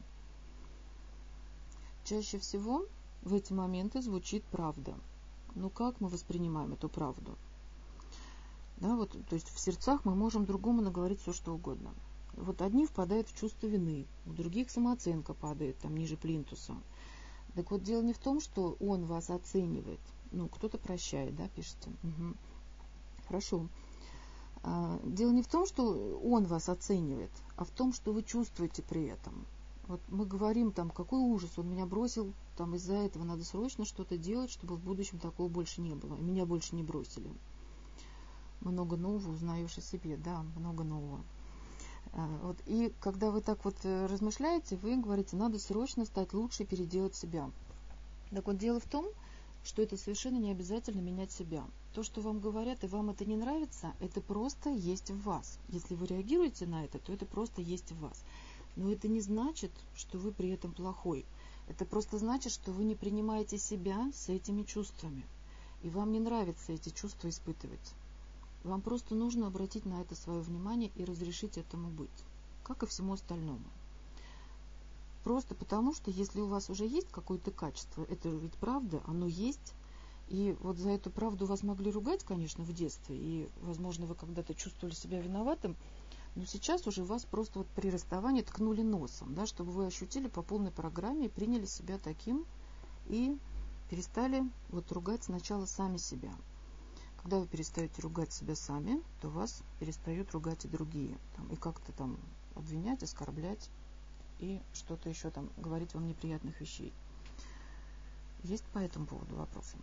Чаще всего в эти моменты звучит правда. Ну как мы воспринимаем эту правду? Да, вот, то есть в сердцах мы можем другому наговорить все, что угодно. Вот одни впадают в чувство вины, у других самооценка падает там ниже плинтуса. Так вот, дело не в том, что он вас оценивает. Ну, кто-то прощает, да, пишите. Угу. Хорошо. А, дело не в том, что он вас оценивает, а в том, что вы чувствуете при этом. Вот мы говорим там, какой ужас, он меня бросил, там из-за этого надо срочно что-то делать, чтобы в будущем такого больше не было. И меня больше не бросили. Много нового узнаешь о себе, да, много нового. Вот. И когда вы так вот размышляете, вы говорите, надо срочно стать лучше и переделать себя. Так вот, дело в том, что это совершенно не обязательно менять себя. То, что вам говорят, и вам это не нравится, это просто есть в вас. Если вы реагируете на это, то это просто есть в вас. Но это не значит, что вы при этом плохой. Это просто значит, что вы не принимаете себя с этими чувствами. И вам не нравится эти чувства испытывать. Вам просто нужно обратить на это свое внимание и разрешить этому быть, как и всему остальному. Просто потому, что если у вас уже есть какое-то качество, это ведь правда, оно есть, и вот за эту правду вас могли ругать, конечно, в детстве, и, возможно, вы когда-то чувствовали себя виноватым, но сейчас уже вас просто вот при расставании ткнули носом, да, чтобы вы ощутили по полной программе и приняли себя таким, и перестали вот ругать сначала сами себя. Когда вы перестаете ругать себя сами, то вас перестают ругать и другие. Там, и как-то там обвинять, оскорблять и что-то еще там говорить вам неприятных вещей. Есть по этому поводу вопросы?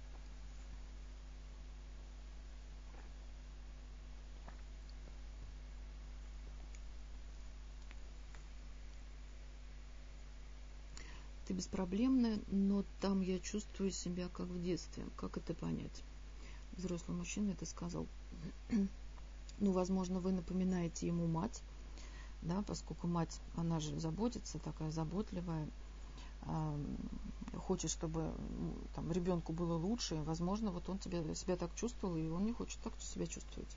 Ты беспроблемная, но там я чувствую себя как в детстве. Как это понять? Взрослый мужчина это сказал. Ну, возможно, вы напоминаете ему мать, да, поскольку мать, она же заботится, такая заботливая, э, хочет, чтобы там, ребенку было лучше. Возможно, вот он тебя, себя так чувствовал, и он не хочет так себя чувствовать.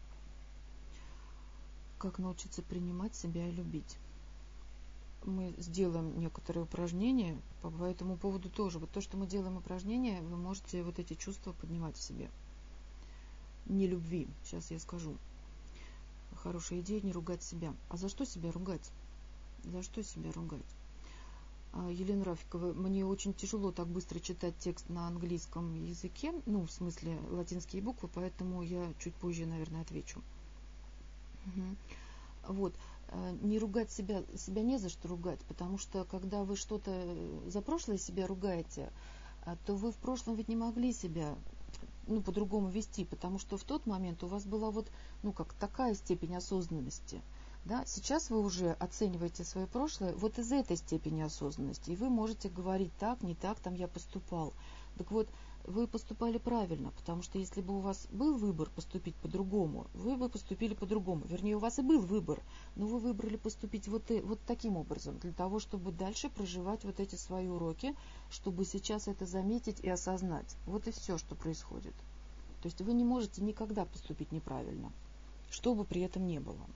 Как научиться принимать себя и любить? Мы сделаем некоторые упражнения по, по этому поводу тоже. Вот то, что мы делаем упражнения, вы можете вот эти чувства поднимать в себе. Не любви, сейчас я скажу. Хорошая идея не ругать себя. А за что себя ругать? За что себя ругать? А, Елена Рафикова, мне очень тяжело так быстро читать текст на английском языке, ну, в смысле латинские буквы, поэтому я чуть позже, наверное, отвечу. Угу. Вот. Не ругать себя, себя не за что ругать, потому что когда вы что-то за прошлое себя ругаете, то вы в прошлом ведь не могли себя ну, по-другому вести, потому что в тот момент у вас была вот, ну, как такая степень осознанности. Да? Сейчас вы уже оцениваете свое прошлое вот из этой степени осознанности, и вы можете говорить так, не так, там я поступал. Так вот, вы поступали правильно, потому что если бы у вас был выбор поступить по-другому, вы бы поступили по-другому. Вернее, у вас и был выбор, но вы выбрали поступить вот, и, вот таким образом, для того, чтобы дальше проживать вот эти свои уроки, чтобы сейчас это заметить и осознать. Вот и все, что происходит. То есть вы не можете никогда поступить неправильно, что бы при этом ни было.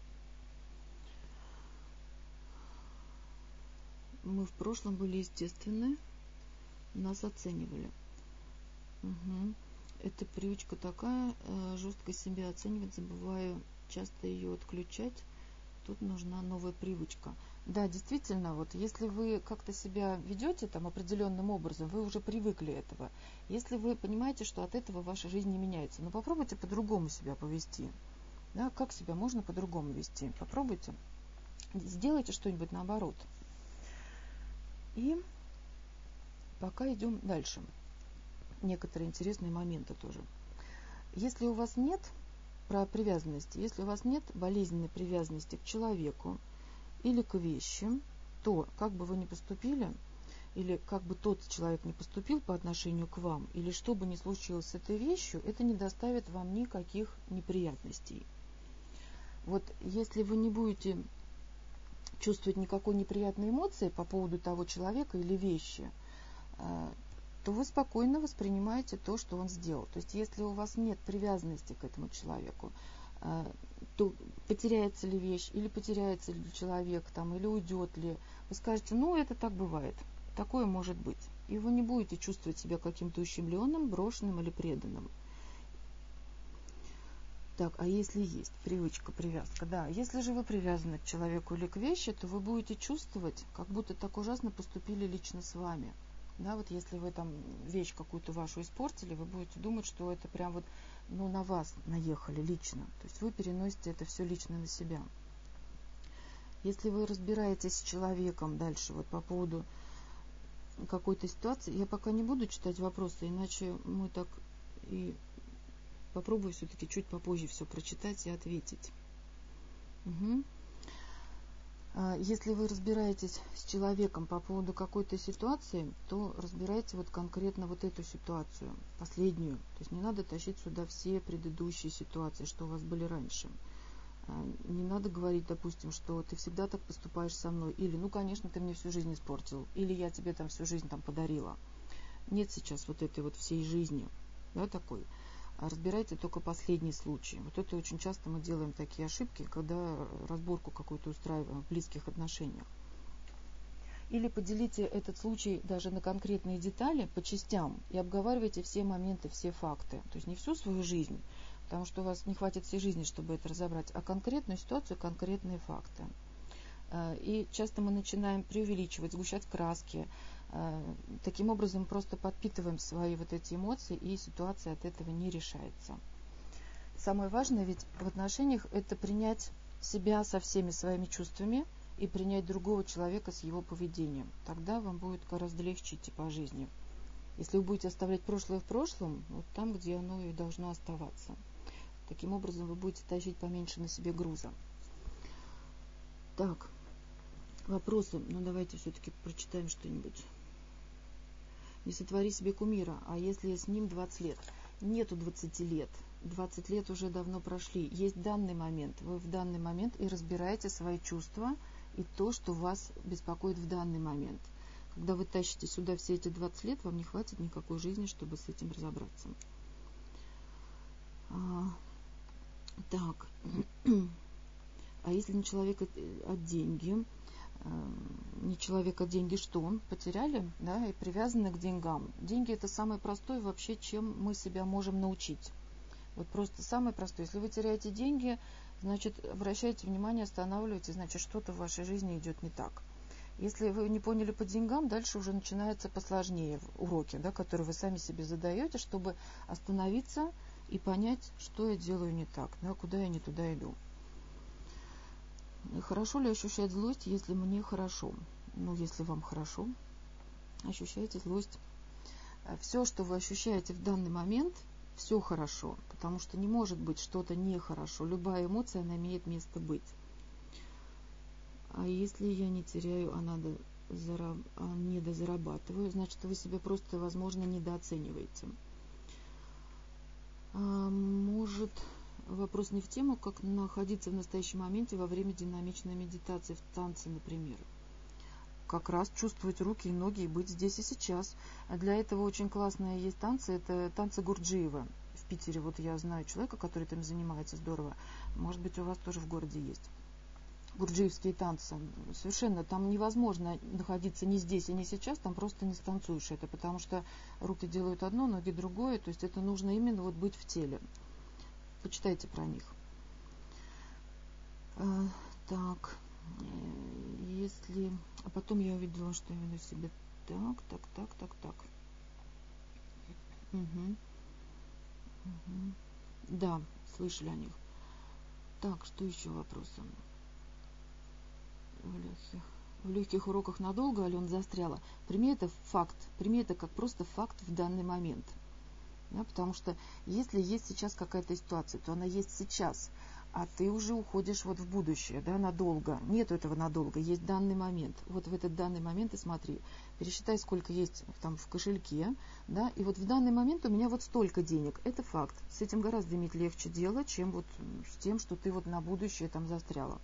Мы в прошлом были естественны, нас оценивали. Угу. эта привычка такая, жестко себя оценивать, забываю часто ее отключать. Тут нужна новая привычка. Да, действительно, вот если вы как-то себя ведете там определенным образом, вы уже привыкли этого. Если вы понимаете, что от этого ваша жизнь не меняется, но попробуйте по-другому себя повести. Да, как себя можно по-другому вести? Попробуйте. Сделайте что-нибудь наоборот. И пока идем дальше. Некоторые интересные моменты тоже. Если у вас нет про привязанности, если у вас нет болезненной привязанности к человеку или к вещи, то как бы вы ни поступили, или как бы тот человек не поступил по отношению к вам, или что бы ни случилось с этой вещью, это не доставит вам никаких неприятностей. Вот если вы не будете чувствовать никакой неприятной эмоции по поводу того человека или вещи, то вы спокойно воспринимаете то, что он сделал. То есть если у вас нет привязанности к этому человеку, то потеряется ли вещь, или потеряется ли человек, там, или уйдет ли, вы скажете, ну это так бывает, такое может быть. И вы не будете чувствовать себя каким-то ущемленным, брошенным или преданным. Так, а если есть привычка, привязка, да, если же вы привязаны к человеку или к вещи, то вы будете чувствовать, как будто так ужасно поступили лично с вами. Да, вот если вы там вещь какую-то вашу испортили, вы будете думать, что это прям вот, ну, на вас наехали лично. То есть вы переносите это все лично на себя. Если вы разбираетесь с человеком дальше вот по поводу какой-то ситуации, я пока не буду читать вопросы, иначе мы так и попробую все-таки чуть попозже все прочитать и ответить. Угу. Если вы разбираетесь с человеком по поводу какой-то ситуации, то разбирайте вот конкретно вот эту ситуацию, последнюю. То есть не надо тащить сюда все предыдущие ситуации, что у вас были раньше. Не надо говорить, допустим, что ты всегда так поступаешь со мной, или, ну, конечно, ты мне всю жизнь испортил, или я тебе там всю жизнь там подарила. Нет сейчас вот этой вот всей жизни, да, такой. Разбирайте только последний случай. Вот это очень часто мы делаем такие ошибки, когда разборку какую-то устраиваем в близких отношениях. Или поделите этот случай даже на конкретные детали по частям и обговаривайте все моменты, все факты. То есть не всю свою жизнь, потому что у вас не хватит всей жизни, чтобы это разобрать, а конкретную ситуацию, конкретные факты. И часто мы начинаем преувеличивать, сгущать краски. Таким образом просто подпитываем свои вот эти эмоции, и ситуация от этого не решается. Самое важное ведь в отношениях – это принять себя со всеми своими чувствами и принять другого человека с его поведением. Тогда вам будет гораздо легче идти по жизни. Если вы будете оставлять прошлое в прошлом, вот там, где оно и должно оставаться. Таким образом вы будете тащить поменьше на себе груза. Так, вопросы. Ну давайте все-таки прочитаем что-нибудь. Не сотвори себе кумира, а если с ним двадцать лет? Нету двадцати лет. двадцать лет уже давно прошли. Есть данный момент. Вы в данный момент и разбираете свои чувства и то, что вас беспокоит в данный момент. Когда вы тащите сюда все эти двадцать лет, вам не хватит никакой жизни, чтобы с этим разобраться. А, так. А если не человек, а деньги? Не человек, а деньги, что? Потеряли, да, и привязаны к деньгам. Деньги – это самое простое вообще, чем мы себя можем научить. Вот просто самое простое. Если вы теряете деньги, значит, обращайте внимание, останавливайте, значит, что-то в вашей жизни идет не так. Если вы не поняли по деньгам, дальше уже начинаются посложнее уроки, да, которые вы сами себе задаете, чтобы остановиться и понять, что я делаю не так, да, куда я не туда иду. Хорошо ли ощущать злость, если мне хорошо? Ну, если вам хорошо, ощущаете злость. Все, что вы ощущаете в данный момент, все хорошо, потому что не может быть что-то нехорошо. Любая эмоция, она имеет место быть. А если я не теряю, а, надо зараб... а недозарабатываю, значит, вы себя просто, возможно, недооцениваете. А, может... Вопрос не в тему, как находиться в настоящем моменте во время динамичной медитации в танце, например. Как раз чувствовать руки и ноги и быть здесь и сейчас. А для этого очень классные есть танцы. Это танцы Гурджиева в Питере. Вот я знаю человека, который там занимается, здорово. Может быть, у вас тоже в городе есть. гурджиевские танцы. Совершенно там невозможно находиться ни здесь и ни сейчас, там просто не станцуешь это, потому что руки делают одно, ноги другое, то есть это нужно именно вот быть в теле. Почитайте про них. А, так, если... А потом я увидела, что я веду себя так, так, так, так, так. Угу. Угу. Да, слышали о них. Так, что еще вопросы? В легких, в легких уроках надолго, Алена, застряла. Прими это факт, прими это как просто факт в данный момент. Да, потому что если есть сейчас какая-то ситуация, то она есть сейчас, а ты уже уходишь вот в будущее, да, надолго. Нету этого надолго, есть данный момент. Вот в этот данный момент и смотри, пересчитай, сколько есть там в кошельке, да, и вот в данный момент у меня вот столько денег. Это факт. С этим гораздо иметь легче дело, чем вот с тем, что ты вот на будущее там застряла.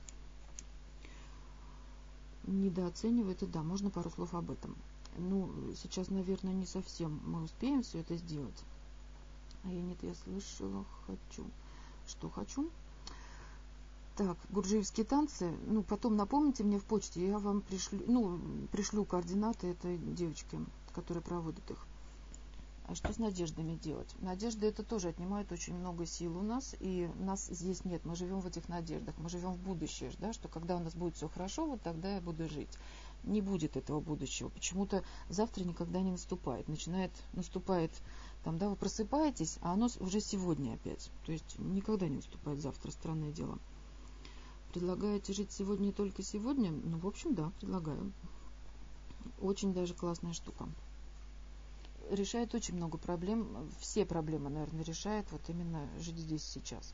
Недооценивай это, да, можно пару слов об этом. Ну, сейчас, наверное, не совсем мы успеем все это сделать. А я нет, я слышала, хочу. Что хочу? Так, гурджиевские танцы. Ну, потом напомните мне в почте, я вам пришлю, ну, пришлю координаты этой девочки, которая проводит их. А что с надеждами делать? Надежды это тоже отнимает очень много сил у нас, и нас здесь нет. Мы живем в этих надеждах, мы живем в будущее, да, что когда у нас будет все хорошо, вот тогда я буду жить. Не будет этого будущего. Почему-то завтра никогда не наступает. Начинает, наступает, там, да, вы просыпаетесь, а оно уже сегодня опять. То есть никогда не наступает завтра, странное дело. Предлагаете жить сегодня и только сегодня? Ну, в общем, да, предлагаю. Очень даже классная штука. Решает очень много проблем. Все проблемы, наверное, решает вот именно жить здесь сейчас.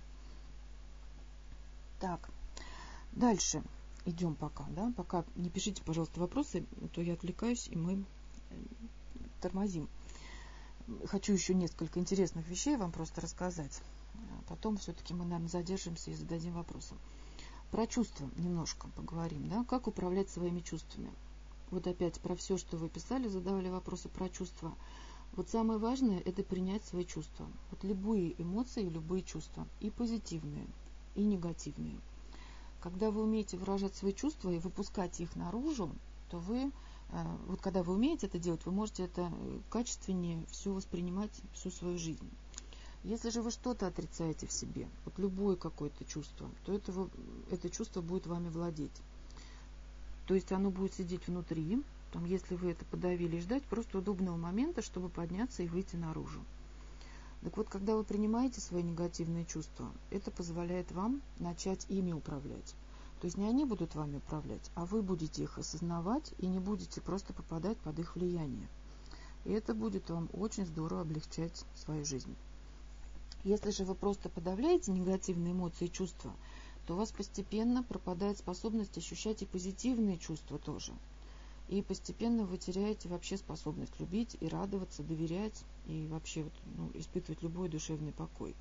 Так, дальше идем пока, да, пока не пишите, пожалуйста, вопросы, а то я отвлекаюсь, и мы тормозим. Хочу еще несколько интересных вещей вам просто рассказать. Потом все-таки мы, наверное, задержимся и зададим вопросы. Про чувства немножко поговорим, да, как управлять своими чувствами. Вот опять про все, что вы писали, задавали вопросы про чувства. Вот самое важное – это принять свои чувства. Вот любые эмоции, любые чувства, и позитивные, и негативные. Когда вы умеете выражать свои чувства и выпускать их наружу, то вы, вот когда вы умеете это делать, вы можете это качественнее все воспринимать всю свою жизнь. Если же вы что-то отрицаете в себе, вот любое какое-то чувство, то это, это чувство будет вами владеть. То есть оно будет сидеть внутри, там, если вы это подавили, и ждать просто удобного момента, чтобы подняться и выйти наружу. Так вот, когда вы принимаете свои негативные чувства, это позволяет вам начать ими управлять. То есть не они будут вами управлять, а вы будете их осознавать и не будете просто попадать под их влияние. И это будет вам очень здорово облегчать свою жизнь. Если же вы просто подавляете негативные эмоции и чувства, то у вас постепенно пропадает способность ощущать и позитивные чувства тоже. И постепенно вы теряете вообще способность любить и радоваться, доверять и вообще вот, ну, испытывать любой душевный покой.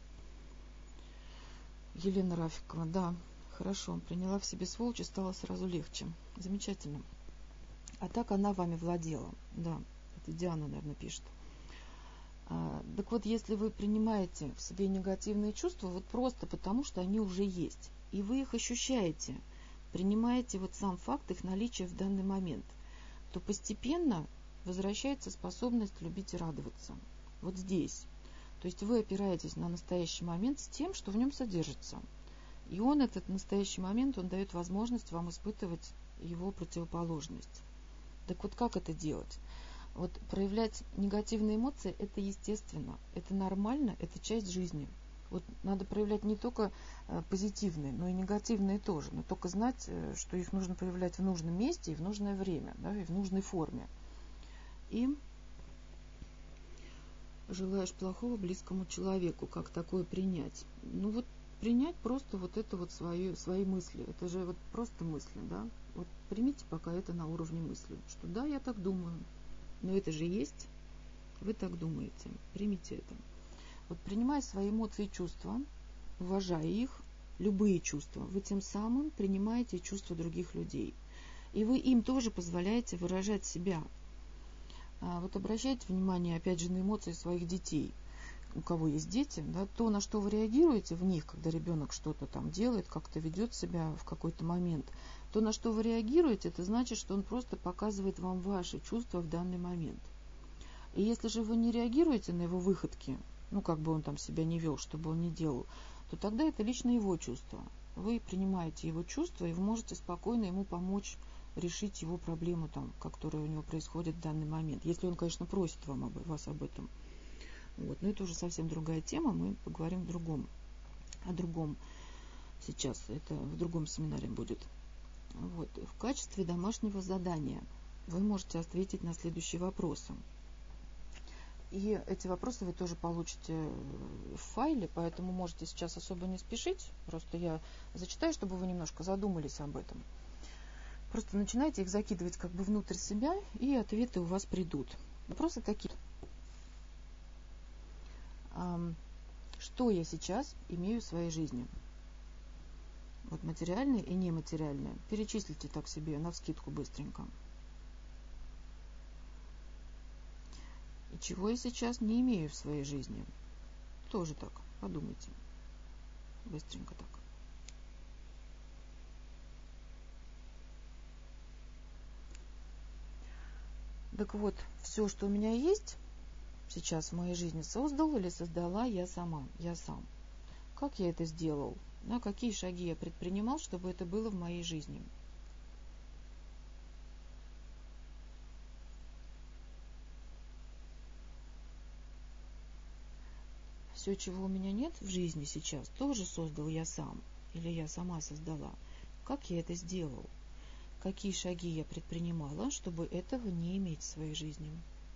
Елена Рафикова, да, хорошо, приняла в себе сволочь и стало сразу легче. Замечательно. А так она вами владела. Да, это Диана, наверное, пишет. А, так вот, если вы принимаете в себе негативные чувства, вот просто потому, что они уже есть, и вы их ощущаете, принимаете вот сам факт их наличия в данный момент, то постепенно возвращается способность любить и радоваться. Вот здесь. То есть вы опираетесь на настоящий момент с тем, что в нем содержится. И он, этот настоящий момент, он дает возможность вам испытывать его противоположность. Так вот, как это делать? Вот проявлять негативные эмоции – это естественно, это нормально, это часть жизни. Вот надо проявлять не только позитивные, но и негативные тоже. Но только знать, что их нужно проявлять в нужном месте и в нужное время, да, и в нужной форме. И желаешь плохого близкому человеку, как такое принять? Ну вот принять просто вот это вот свои, свои мысли. Это же вот просто мысли, да. Вот примите пока это на уровне мысли, что да, я так думаю, но это же есть, вы так думаете, примите это. Вот принимая свои эмоции и чувства, уважая их, любые чувства, вы тем самым принимаете чувства других людей. И вы им тоже позволяете выражать себя. А вот обращайте внимание, опять же, на эмоции своих детей. у кого есть дети, да, то, на что вы реагируете в них, когда ребенок что-то там делает, как-то ведет себя в какой-то момент, то, на что вы реагируете, это значит, что он просто показывает вам ваши чувства в данный момент. И если же вы не реагируете на его выходки, ну, как бы он там себя не вел, что бы он ни делал, то тогда это лично его чувства. Вы принимаете его чувства, и вы можете спокойно ему помочь решить его проблему, там, которая у него происходит в данный момент. Если он, конечно, просит вам об, вас об этом. Вот. Но это уже совсем другая тема, мы поговорим в другом, о другом сейчас, это в другом семинаре будет. Вот. В качестве домашнего задания вы можете ответить на следующие вопросы. И эти вопросы вы тоже получите в файле, поэтому можете сейчас особо не спешить. Просто я зачитаю, чтобы вы немножко задумались об этом. Просто начинайте их закидывать как бы внутрь себя, и ответы у вас придут. Вопросы такие. Что я сейчас имею в своей жизни? Вот материальное и нематериальное. Перечислите так себе навскидку быстренько. И чего я сейчас не имею в своей жизни? Тоже так, подумайте. Быстренько так. Так вот, все, что у меня есть сейчас в моей жизни, создал или создала я сама, я сам. Как я это сделал? На какие шаги я предпринимал, чтобы это было в моей жизни? Все, чего у меня нет в жизни сейчас, тоже создал я сам или я сама создала. Как я это сделал? Какие шаги я предпринимала, чтобы этого не иметь в своей жизни?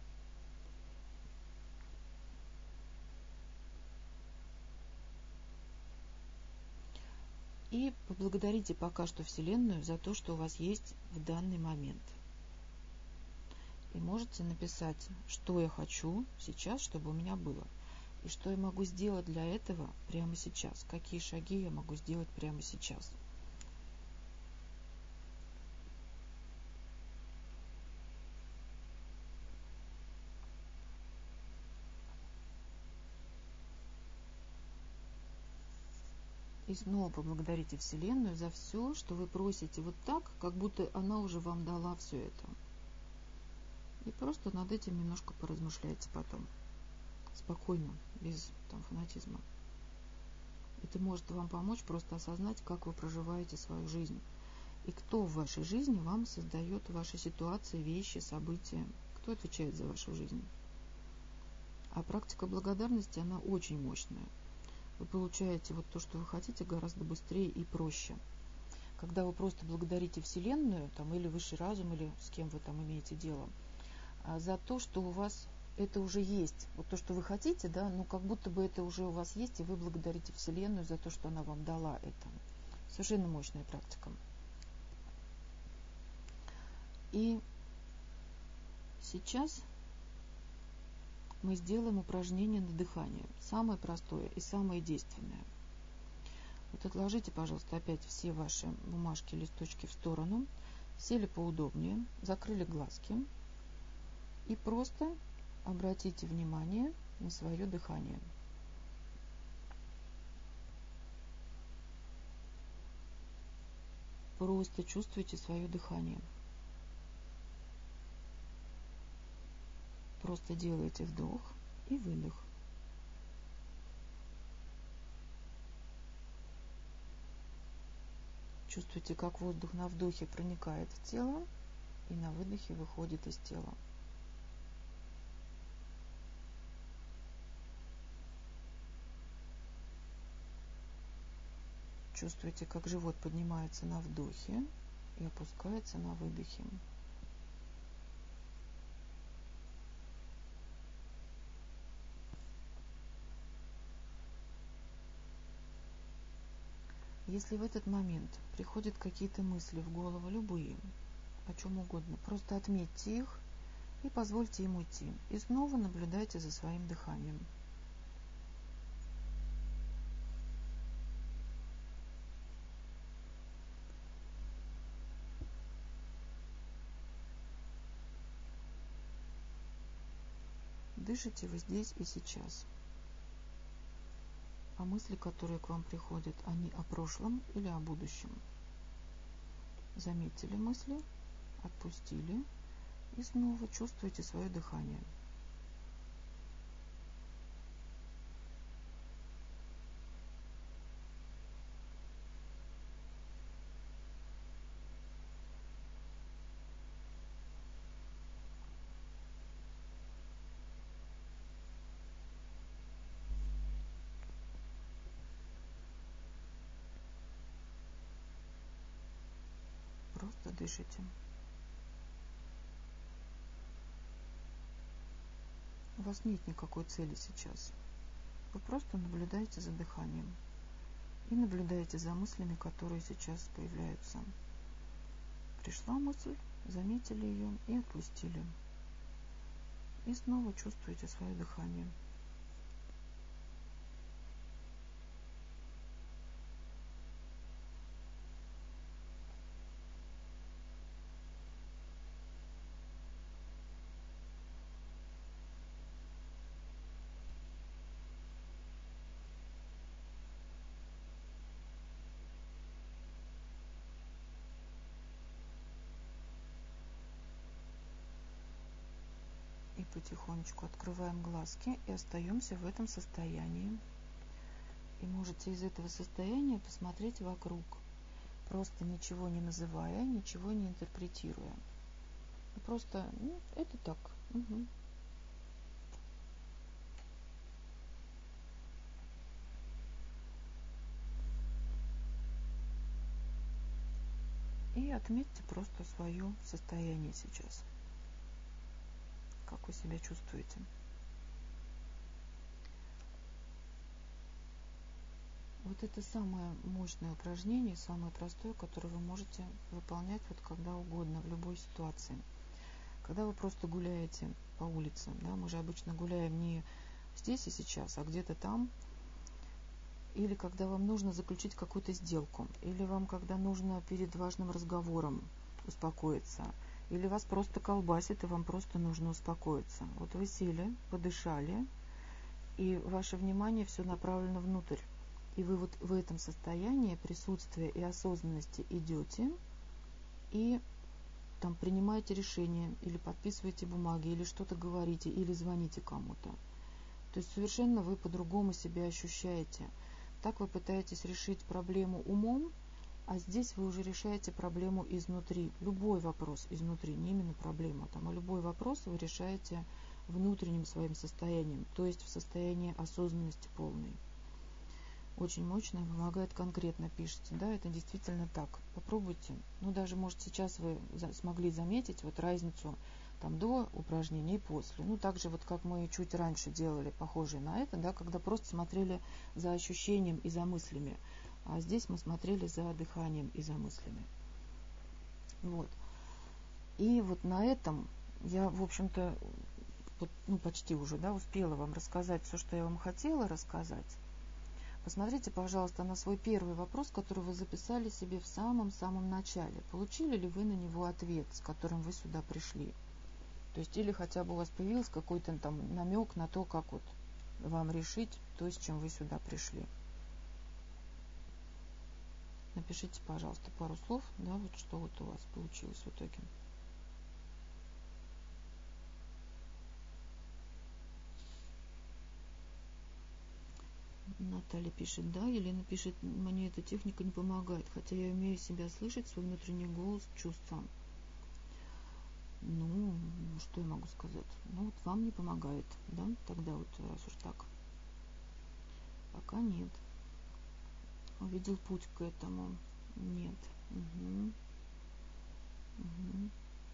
И поблагодарите пока что Вселенную за то, что у вас есть в данный момент. И можете написать, что я хочу сейчас, чтобы у меня было. И что я могу сделать для этого прямо сейчас. Какие шаги я могу сделать прямо сейчас. И снова поблагодарите Вселенную за все, что вы просите вот так, как будто она уже вам дала все это. И просто над этим немножко поразмышляйте потом. Спокойно, без там, фанатизма. Это может вам помочь просто осознать, как вы проживаете свою жизнь. И кто в вашей жизни вам создает ваши ситуации, вещи, события. Кто отвечает за вашу жизнь. А практика благодарности, она очень мощная. Вы получаете вот то, что вы хотите, гораздо быстрее и проще. Когда вы просто благодарите Вселенную, там, или Высший разум, или с кем вы там имеете дело, за то, что у вас это уже есть. Вот то, что вы хотите, да, ну как будто бы это уже у вас есть, и вы благодарите Вселенную за то, что она вам дала это. Совершенно мощная практика. И сейчас мы сделаем упражнение на дыхание. Самое простое и самое действенное. Вот отложите, пожалуйста, опять все ваши бумажки, листочки в сторону. Сели поудобнее, закрыли глазки. И просто обратите внимание на свое дыхание. Просто чувствуйте свое дыхание. Просто делайте вдох и выдох. Чувствуйте, как воздух на вдохе проникает в тело и на выдохе выходит из тела. Чувствуйте, как живот поднимается на вдохе и опускается на выдохе. Если в этот момент приходят какие-то мысли в голову, любые, о чем угодно, просто отметьте их и позвольте им уйти. И снова наблюдайте за своим дыханием. Дышите вы здесь и сейчас. А мысли, которые к вам приходят, они о прошлом или о будущем? Заметили мысли, отпустили и снова чувствуете свое дыхание. Просто дышите. У вас нет никакой цели сейчас. Вы просто наблюдаете за дыханием и наблюдаете за мыслями, которые сейчас появляются. Пришла мысль, заметили ее и отпустили. И снова чувствуете свое дыхание. И потихонечку открываем глазки и остаемся в этом состоянии. И можете из этого состояния посмотреть вокруг, просто ничего не называя, ничего не интерпретируя. Просто, ну, это так. Угу. И отметьте просто свое состояние сейчас. Как вы себя чувствуете? Вот это самое мощное упражнение, самое простое, которое вы можете выполнять вот когда угодно, в любой ситуации. Когда вы просто гуляете по улице, да, мы же обычно гуляем не здесь и сейчас, а где-то там, или когда вам нужно заключить какую-то сделку, или вам когда нужно перед важным разговором успокоиться, или вас просто колбасит, и вам просто нужно успокоиться. Вот вы сели, подышали, и ваше внимание все направлено внутрь. И вы вот в этом состоянии присутствия и осознанности идете и там принимаете решение, или подписываете бумаги, или что-то говорите, или звоните кому-то. То есть совершенно вы по-другому себя ощущаете. Так вы пытаетесь решить проблему умом, а здесь вы уже решаете проблему изнутри. Любой вопрос изнутри, не именно проблема, там, а любой вопрос вы решаете внутренним своим состоянием, то есть в состоянии осознанности полной. Очень мощно и помогает конкретно, пишите. Да, это действительно так. Попробуйте. Ну, даже, может, сейчас вы смогли заметить вот разницу там до упражнений и после. Ну, так же, вот как мы чуть раньше делали, похожие на это, да, когда просто смотрели за ощущением и за мыслями. А здесь мы смотрели за дыханием и за мыслями. Вот. И вот на этом я, в общем-то, вот, ну, почти уже, да, успела вам рассказать все, что я вам хотела рассказать. Посмотрите, пожалуйста, на свой первый вопрос, который вы записали себе в самом-самом начале. Получили ли вы на него ответ, с которым вы сюда пришли? То есть, или хотя бы у вас появился какой-то там намек на то, как вот вам решить то, с чем вы сюда пришли. Напишите, пожалуйста, пару слов, да, вот что вот у вас получилось в итоге. Наталья пишет, да, Елена пишет, мне эта техника не помогает, хотя я умею себя слышать, свой внутренний голос, чувствам. Ну, что я могу сказать? Ну, вот вам не помогает, да, тогда вот, раз уж так. Пока нет. Увидел путь к этому? Нет. Угу. Угу.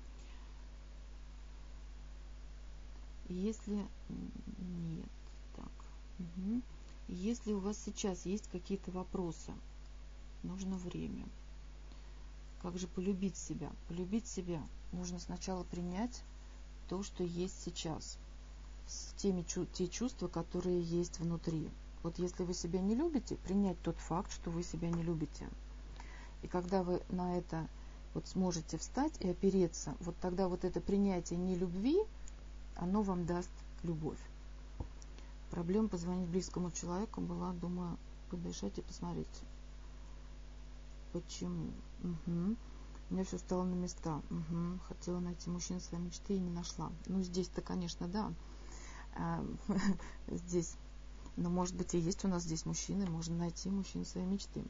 Если... Нет. Так. Угу. Если у вас сейчас есть какие-то вопросы, нужно время. Как же полюбить себя? Полюбить себя нужно сначала принять то, что есть сейчас, с теми те чувства, которые есть внутри. Вот если вы себя не любите, принять тот факт, что вы себя не любите. И когда вы на это вот сможете встать и опереться, вот тогда вот это принятие нелюбви, оно вам даст любовь. Проблема позвонить близкому человеку была, думаю, подышать и посмотреть. Почему? Угу. У меня все стало на места. Угу. Хотела найти мужчину своей мечты и не нашла. Ну, здесь-то, конечно, да. А, здесь. Но, может быть, и есть у нас здесь мужчины. Можно найти мужчину своей мечты.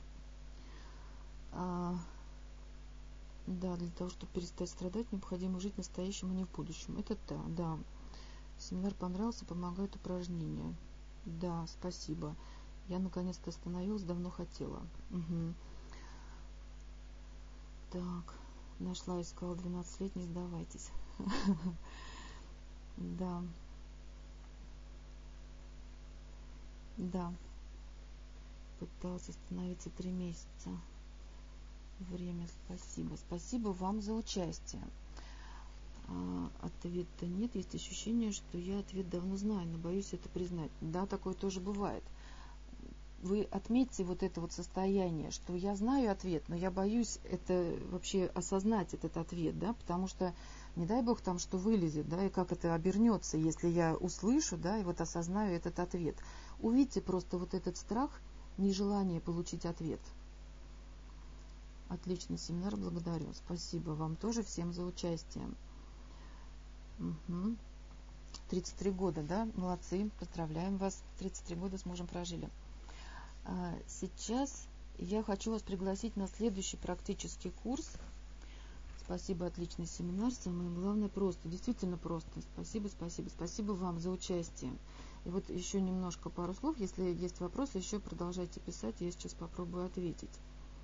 А, да, для того, чтобы перестать страдать, необходимо жить настоящим, а не в будущем. Это да, да. Семинар понравился, помогают упражнения. Да, спасибо. Я наконец-то остановилась, давно хотела. Угу. Так, нашла, искала двенадцать лет, не сдавайтесь. Да. Да. Пыталась остановиться три месяца. Время, спасибо. Спасибо вам за участие. А, ответа нет. Есть ощущение, что я ответ давно знаю, но боюсь это признать. Да, такое тоже бывает. Вы отметьте вот это вот состояние, что я знаю ответ, но я боюсь это вообще осознать, этот ответ, да, потому что, не дай бог, там что вылезет, да, и как это обернется, если я услышу, да, и вот осознаю этот ответ. Увидьте просто вот этот страх, нежелание получить ответ. Отличный семинар, благодарю. Спасибо вам тоже всем за участие. Угу. тридцать три года, да, молодцы, поздравляем вас, тридцать три года с мужем прожили. Сейчас я хочу вас пригласить на следующий практический курс. Спасибо, отличный семинар. Самое главное просто, действительно просто. Спасибо, спасибо, спасибо вам за участие. И вот еще немножко пару слов. Если есть вопросы, еще продолжайте писать. Я сейчас попробую ответить.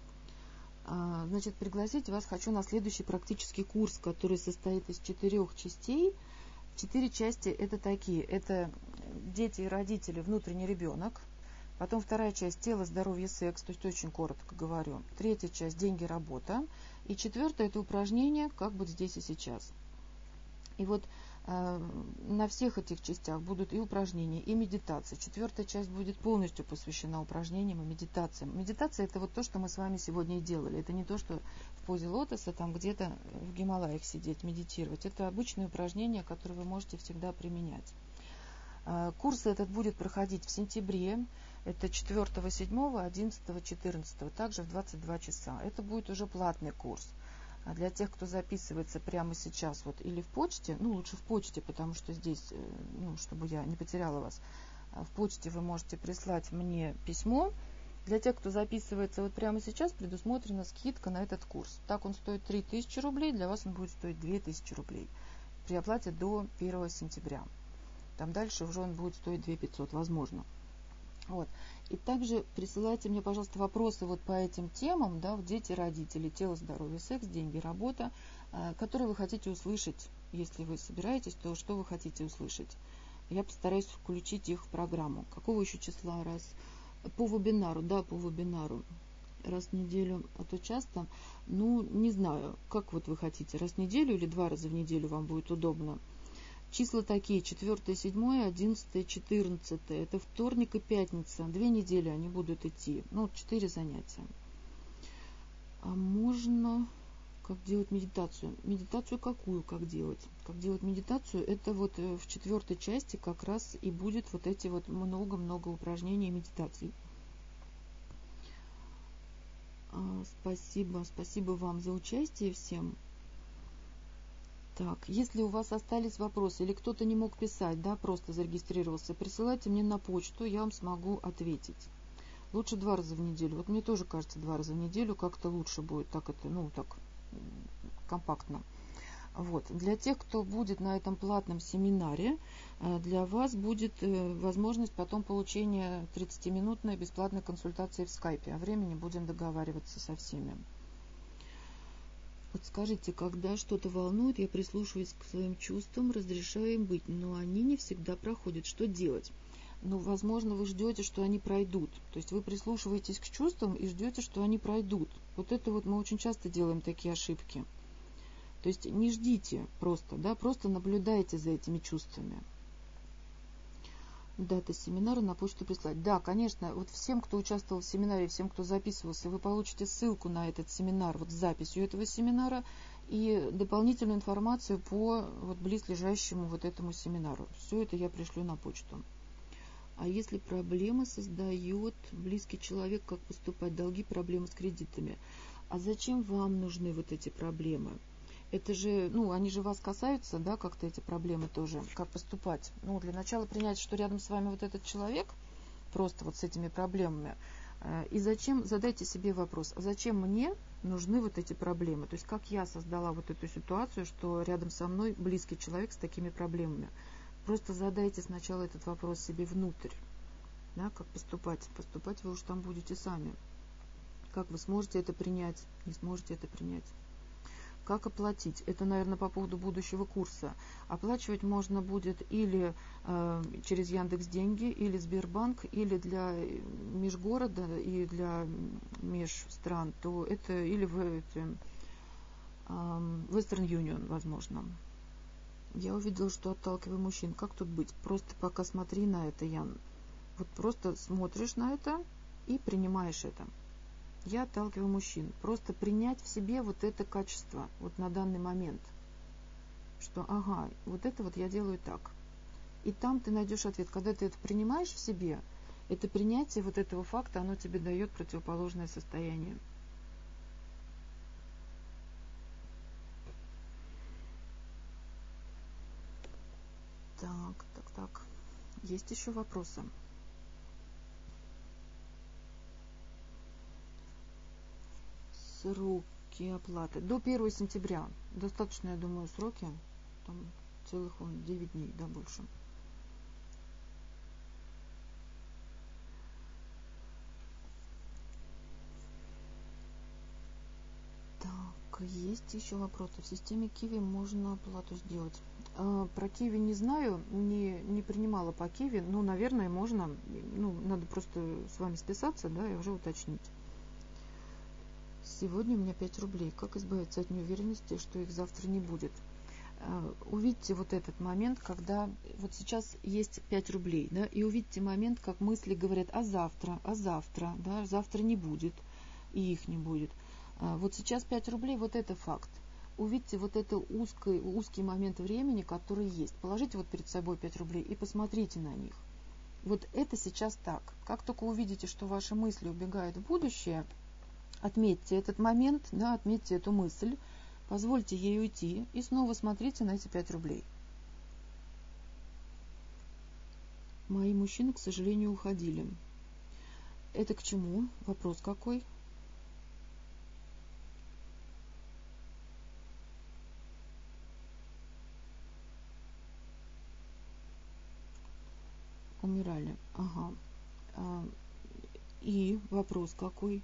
Значит, пригласить вас хочу на следующий практический курс, который состоит из четырех частей. Четыре части это такие. Это дети и родители, внутренний ребенок. Потом вторая часть тело, здоровье, секс, то есть очень коротко говорю. Третья часть деньги, работа. И четвертая это упражнение, как быть здесь и сейчас. И вот э, на всех этих частях будут и упражнения, и медитации. Четвертая часть будет полностью посвящена упражнениям и медитациям. Медитация это вот то, что мы с вами сегодня и делали. Это не то, что в позе лотоса там где-то в Гималаях сидеть, медитировать. Это обычные упражнения, которые вы можете всегда применять. Э, курс этот будет проходить в сентябре. Это четвёртого, седьмого, одиннадцатого, четырнадцатого, также в двадцать два часа. Это будет уже платный курс. А для тех, кто записывается прямо сейчас, вот или в почте, ну лучше в почте, потому что здесь, ну, чтобы я не потеряла вас, в почте вы можете прислать мне письмо. Для тех, кто записывается вот прямо сейчас, предусмотрена скидка на этот курс. Так он стоит три тысячи рублей, для вас он будет стоить две тысячи рублей при оплате до первого сентября. Там дальше уже он будет стоить две тысячи пятьсот, возможно. Вот. И также присылайте мне, пожалуйста, вопросы вот по этим темам, да, в дети, родители, тело, здоровье, секс, деньги, работа, э, которые вы хотите услышать. Если вы собираетесь, то что вы хотите услышать? Я постараюсь включить их в программу. Какого еще числа? Раз по вебинару, да, по вебинару. Раз в неделю, а то часто, ну, не знаю, как вот вы хотите, раз в неделю или два раза в неделю вам будет удобно. Числа такие, четвёртое, седьмое, одиннадцатое, четырнадцатое. Это вторник и пятница. Две недели они будут идти. Ну, четыре занятия. А можно... Как делать медитацию? Медитацию какую? Как делать? Как делать медитацию? Это вот в четвертой части как раз и будет вот эти вот много-много упражнений и медитаций. А, спасибо. Спасибо вам за участие всем. Так, если у вас остались вопросы или кто-то не мог писать, да, просто зарегистрировался, присылайте мне на почту, я вам смогу ответить. Лучше два раза в неделю. Вот мне тоже кажется, два раза в неделю как-то лучше будет, так это, ну, так компактно. Вот. Для тех, кто будет на этом платном семинаре, для вас будет возможность потом получения тридцатиминутной бесплатной консультации в скайпе. О времени будем договариваться со всеми. Вот скажите, когда что-то волнует, я прислушиваюсь к своим чувствам, разрешаю им быть, но они не всегда проходят. Что делать? Ну, возможно, вы ждете, что они пройдут. То есть вы прислушиваетесь к чувствам и ждете, что они пройдут. Вот это вот мы очень часто делаем такие ошибки. То есть не ждите просто, да, просто наблюдайте за этими чувствами. Дата семинара на почту прислать. Да, конечно, вот всем, кто участвовал в семинаре, всем, кто записывался, вы получите ссылку на этот семинар, вот с записью этого семинара и дополнительную информацию по вот близлежащему вот этому семинару. Все это я пришлю на почту. А если проблемы создает близкий человек, как поступать? Долги, проблемы с кредитами. А зачем вам нужны вот эти проблемы? Это же, ну, они же вас касаются, да, как-то эти проблемы тоже. Как поступать? Ну, для начала принять, что рядом с вами вот этот человек, просто вот с этими проблемами. И зачем, задайте себе вопрос, а зачем мне нужны вот эти проблемы? То есть, как я создала вот эту ситуацию, что рядом со мной близкий человек с такими проблемами? Просто задайте сначала этот вопрос себе внутрь. Да, как поступать? Поступать вы уж там будете сами. Как вы сможете это принять, не сможете это принять. Как оплатить? Это, наверное, по поводу будущего курса. Оплачивать можно будет или э, через Яндекс.Деньги, или Сбербанк, или для межгорода и для межстран, то это или в эти, э, Western Union, возможно. Я увидела, что отталкиваю мужчин. Как тут быть? Просто пока смотри на это, Ян. Вот просто смотришь на это и принимаешь это. Я отталкиваю мужчин. Просто принять в себе вот это качество, вот на данный момент. Что, ага, вот это вот я делаю так. И там ты найдешь ответ. Когда ты это принимаешь в себе, это принятие вот этого факта, оно тебе дает противоположное состояние. Так, так, так. Есть еще вопросы? Сроки оплаты. До первого сентября. Достаточно, я думаю, сроки. Там целых вон девять дней, да, больше. Так, есть еще вопросы. В системе Киви можно оплату сделать. А, про Киви не знаю, не, не принимала по Киви, но, наверное, можно. Ну, надо просто с вами списаться, да, и уже уточнить. Сегодня у меня пять рублей. Как избавиться от неуверенности, что их завтра не будет? Увидьте вот этот момент, когда вот сейчас есть пять рублей, да, и увидьте момент, как мысли говорят, а завтра, а завтра, да, завтра не будет, и их не будет. Вот сейчас пять рублей, вот это факт. Увидьте вот это узкий, узкий момент времени, который есть. Положите вот перед собой пять рублей и посмотрите на них. Вот это сейчас так. Как только увидите, что ваши мысли убегают в будущее, отметьте этот момент, да, отметьте эту мысль, позвольте ей уйти и снова смотрите на эти пять рублей. Мои мужчины, к сожалению, уходили. Это к чему? Вопрос какой? Умирали. Ага. А, и вопрос какой?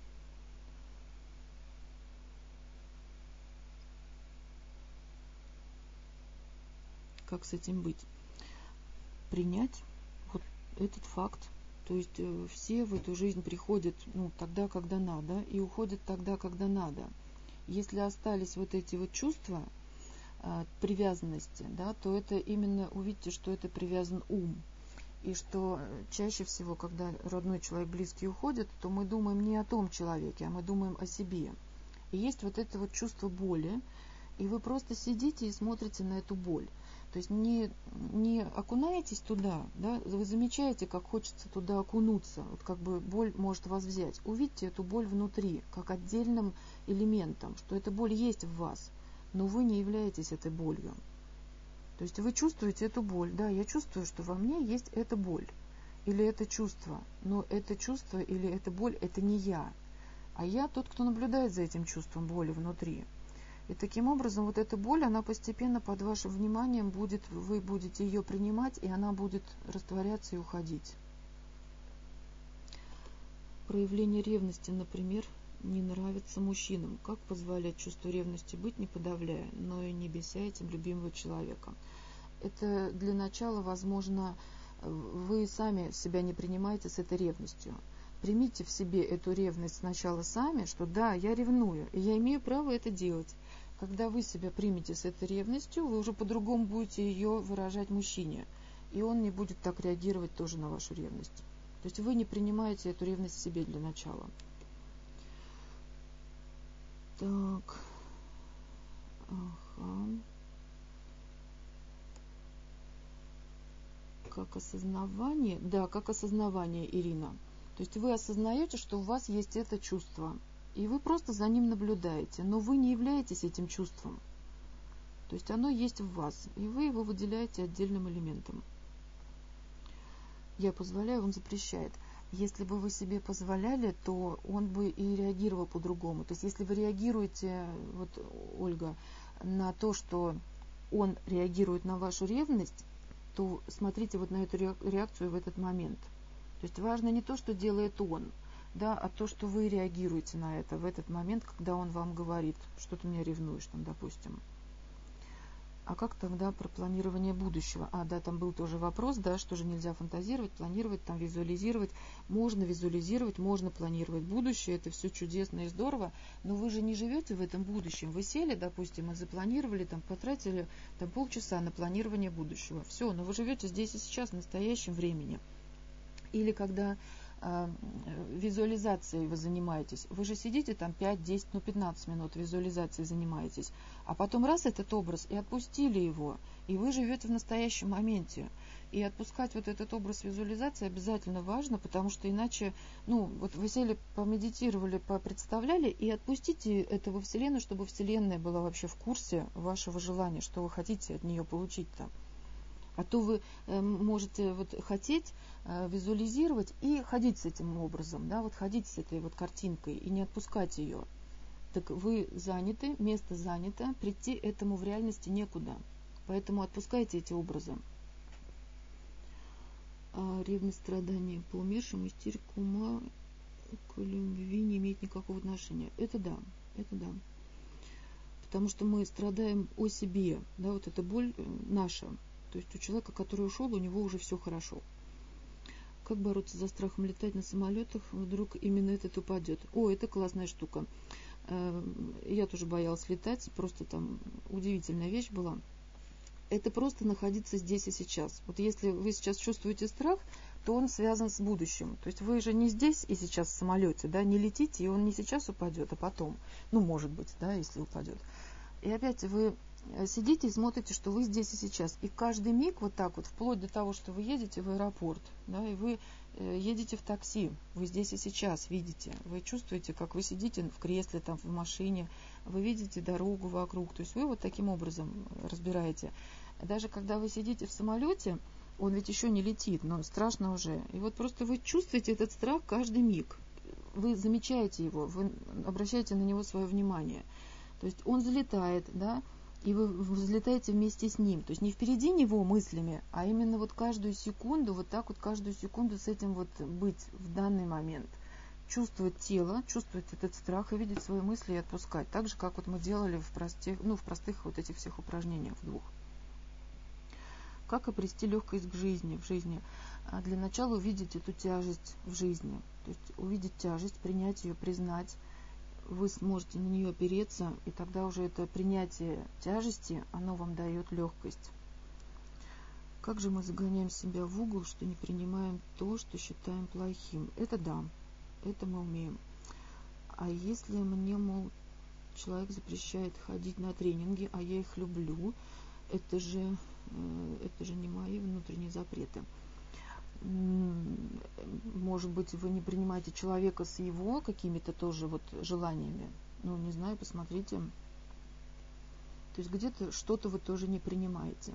Как с этим быть? Принять вот этот факт. То есть э, все в эту жизнь приходят, ну, тогда, когда надо, и уходят тогда, когда надо. Если остались вот эти вот чувства э, привязанности, да, то это именно, увидите, что это привязан ум. И что чаще всего, когда родной человек, близкий уходит, то мы думаем не о том человеке, а мы думаем о себе. И есть вот это вот чувство боли, и вы просто сидите и смотрите на эту боль. То есть не, не окунаетесь туда, да, вы замечаете, как хочется туда окунуться, вот как бы боль может вас взять. Увидьте эту боль внутри, как отдельным элементом, что эта боль есть в вас, но вы не являетесь этой болью. То есть вы чувствуете эту боль, да, я чувствую, что во мне есть эта боль, или это чувство, но это чувство или эта боль, это не я, а я тот, кто наблюдает за этим чувством боли внутри. И таким образом вот эта боль, она постепенно под вашим вниманием будет, вы будете ее принимать, и она будет растворяться и уходить. Проявление ревности, например, не нравится мужчинам. Как позволять чувству ревности быть, не подавляя, но и не беся этим любимого человека? Это для начала, возможно, вы сами себя не принимаете с этой ревностью. Примите в себе эту ревность сначала сами, что да, я ревную, и я имею право это делать. Когда вы себя примете с этой ревностью, вы уже по-другому будете ее выражать мужчине, и он не будет так реагировать тоже на вашу ревность. То есть вы не принимаете эту ревность в себе для начала. Так. Ага. Как осознавание, да, как осознавание, Ирина. То есть вы осознаете, что у вас есть это чувство, и вы просто за ним наблюдаете, но вы не являетесь этим чувством. То есть оно есть в вас, и вы его выделяете отдельным элементом. Я позволяю, он запрещает. Если бы вы себе позволяли, то он бы и реагировал по-другому. То есть если вы реагируете, вот, Ольга, на то, что он реагирует на вашу ревность, то смотрите вот на эту реакцию в этот момент. То есть важно не то, что делает он, да, а то, что вы реагируете на это в этот момент, когда он вам говорит, что ты меня ревнуешь, там, допустим. А как тогда про планирование будущего? А, да, там был тоже вопрос, да, что же нельзя фантазировать, планировать, там визуализировать. Можно визуализировать, можно планировать будущее, это все чудесно и здорово, но вы же не живете в этом будущем. Вы сели, допустим, и запланировали, там, потратили там, полчаса на планирование будущего. Все, но вы живете здесь и сейчас, в настоящем времени. Или когда э, визуализацией вы занимаетесь, вы же сидите там пять, десять, ну пятнадцать минут визуализацией занимаетесь, а потом раз этот образ и отпустили его, и вы живете в настоящем моменте. И отпускать вот этот образ визуализации обязательно важно, потому что иначе, ну, вот вы сели, помедитировали, попредставляли, и отпустите это во Вселенную, чтобы Вселенная была вообще в курсе вашего желания, что вы хотите от нее получить-то. А то вы э, можете вот хотеть э, визуализировать и ходить с этим образом, да, вот ходить с этой вот картинкой и не отпускать ее. Так вы заняты, место занято, прийти этому в реальности некуда. Поэтому отпускайте эти образы. А ревность, страдания по умершим, истерика ума к любви не имеет никакого отношения. Это да, это да. Потому что мы страдаем о себе, да, вот эта боль наша. То есть у человека, который ушел, у него уже все хорошо. Как бороться за страхом летать на самолетах, вдруг именно этот упадет? О, это классная штука. Я тоже боялась летать, просто там удивительная вещь была. Это просто находиться здесь и сейчас. Вот если вы сейчас чувствуете страх, то он связан с будущим. То есть вы же не здесь и сейчас в самолете, да, не летите, и он не сейчас упадет, а потом. Ну, может быть, да, если упадет. И опять вы сидите и смотрите, что вы здесь и сейчас. И каждый миг вот так вот, вплоть до того, что вы едете в аэропорт, да, и вы едете в такси, вы здесь и сейчас видите, вы чувствуете, как вы сидите в кресле, там, в машине, вы видите дорогу вокруг, то есть вы вот таким образом разбираете. Даже когда вы сидите в самолете, он ведь еще не летит, но страшно уже, и вот просто вы чувствуете этот страх каждый миг, вы замечаете его, вы обращаете на него свое внимание, то есть он взлетает, да, и вы взлетаете вместе с ним. То есть не впереди него мыслями, а именно вот каждую секунду, вот так вот каждую секунду с этим вот быть в данный момент. Чувствовать тело, чувствовать этот страх и видеть свои мысли и отпускать. Так же, как вот мы делали в простых, ну, в простых вот этих всех упражнениях в двух. Как обрести легкость к жизни, в жизни? А для начала увидеть эту тяжесть в жизни. То есть увидеть тяжесть, принять ее, признать. Вы сможете на нее опереться, и тогда уже это принятие тяжести, оно вам дает легкость. Как же мы загоняем себя в угол, что не принимаем то, что считаем плохим? Это да, это мы умеем. А если мне, мол, человек запрещает ходить на тренинги, а я их люблю, это же, это же не мои внутренние запреты. Может быть, вы не принимаете человека с его какими-то тоже вот желаниями. Ну, не знаю, посмотрите. То есть где-то что-то вы тоже не принимаете.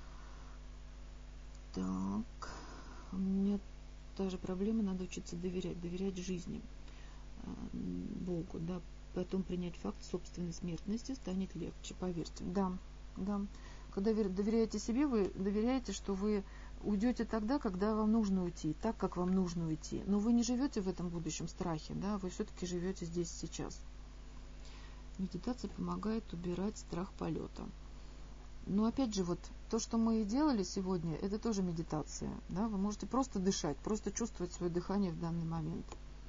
Так. У меня та же проблема, надо учиться доверять. Доверять жизни. Богу, да. Потом принять факт собственной смертности станет легче, поверьте. Да, да. Когда вы доверяете себе, вы доверяете, что вы уйдете тогда, когда вам нужно уйти, так, как вам нужно уйти. Но вы не живете в этом будущем страхе, да, вы все-таки живете здесь и сейчас. Медитация помогает убирать страх полета. Но опять же, вот то, что мы и делали сегодня, это тоже медитация. Да? Вы можете просто дышать, просто чувствовать свое дыхание в данный момент.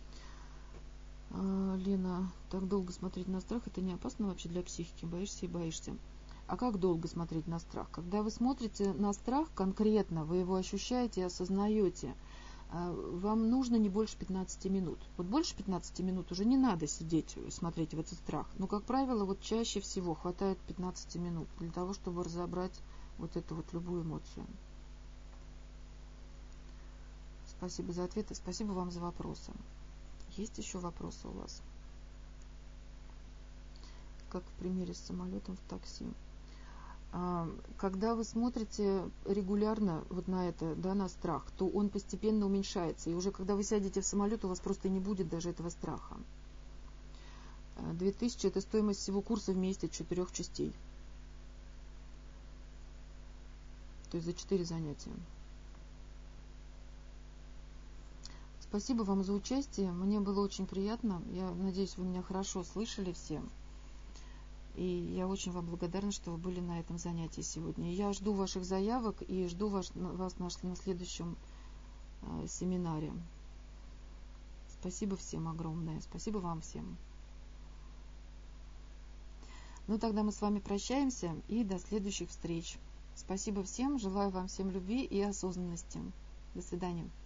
А, Лена, так долго смотреть на страх, это не опасно вообще для психики? Боишься и боишься. А как долго смотреть на страх? Когда вы смотрите на страх конкретно, вы его ощущаете и осознаете, вам нужно не больше пятнадцати минут. Вот больше пятнадцати минут уже не надо сидеть, смотреть в этот страх. Но, как правило, вот чаще всего хватает пятнадцати минут для того, чтобы разобрать вот эту вот любую эмоцию. Спасибо за ответы, спасибо вам за вопросы. Есть еще вопросы у вас? Как в примере с самолетом в такси. Когда вы смотрите регулярно вот на это, да, на страх, то он постепенно уменьшается. И уже когда вы сядете в самолет, у вас просто не будет даже этого страха. две тысячи – это стоимость всего курса вместе четырех частей. То есть за четыре занятия. Спасибо вам за участие. Мне было очень приятно. Я надеюсь, вы меня хорошо слышали все. И я очень вам благодарна, что вы были на этом занятии сегодня. Я жду ваших заявок и жду вас, вас на следующем э, семинаре. Спасибо всем огромное. Спасибо вам всем. Ну, тогда мы с вами прощаемся и до следующих встреч. Спасибо всем. Желаю вам всем любви и осознанности. До свидания.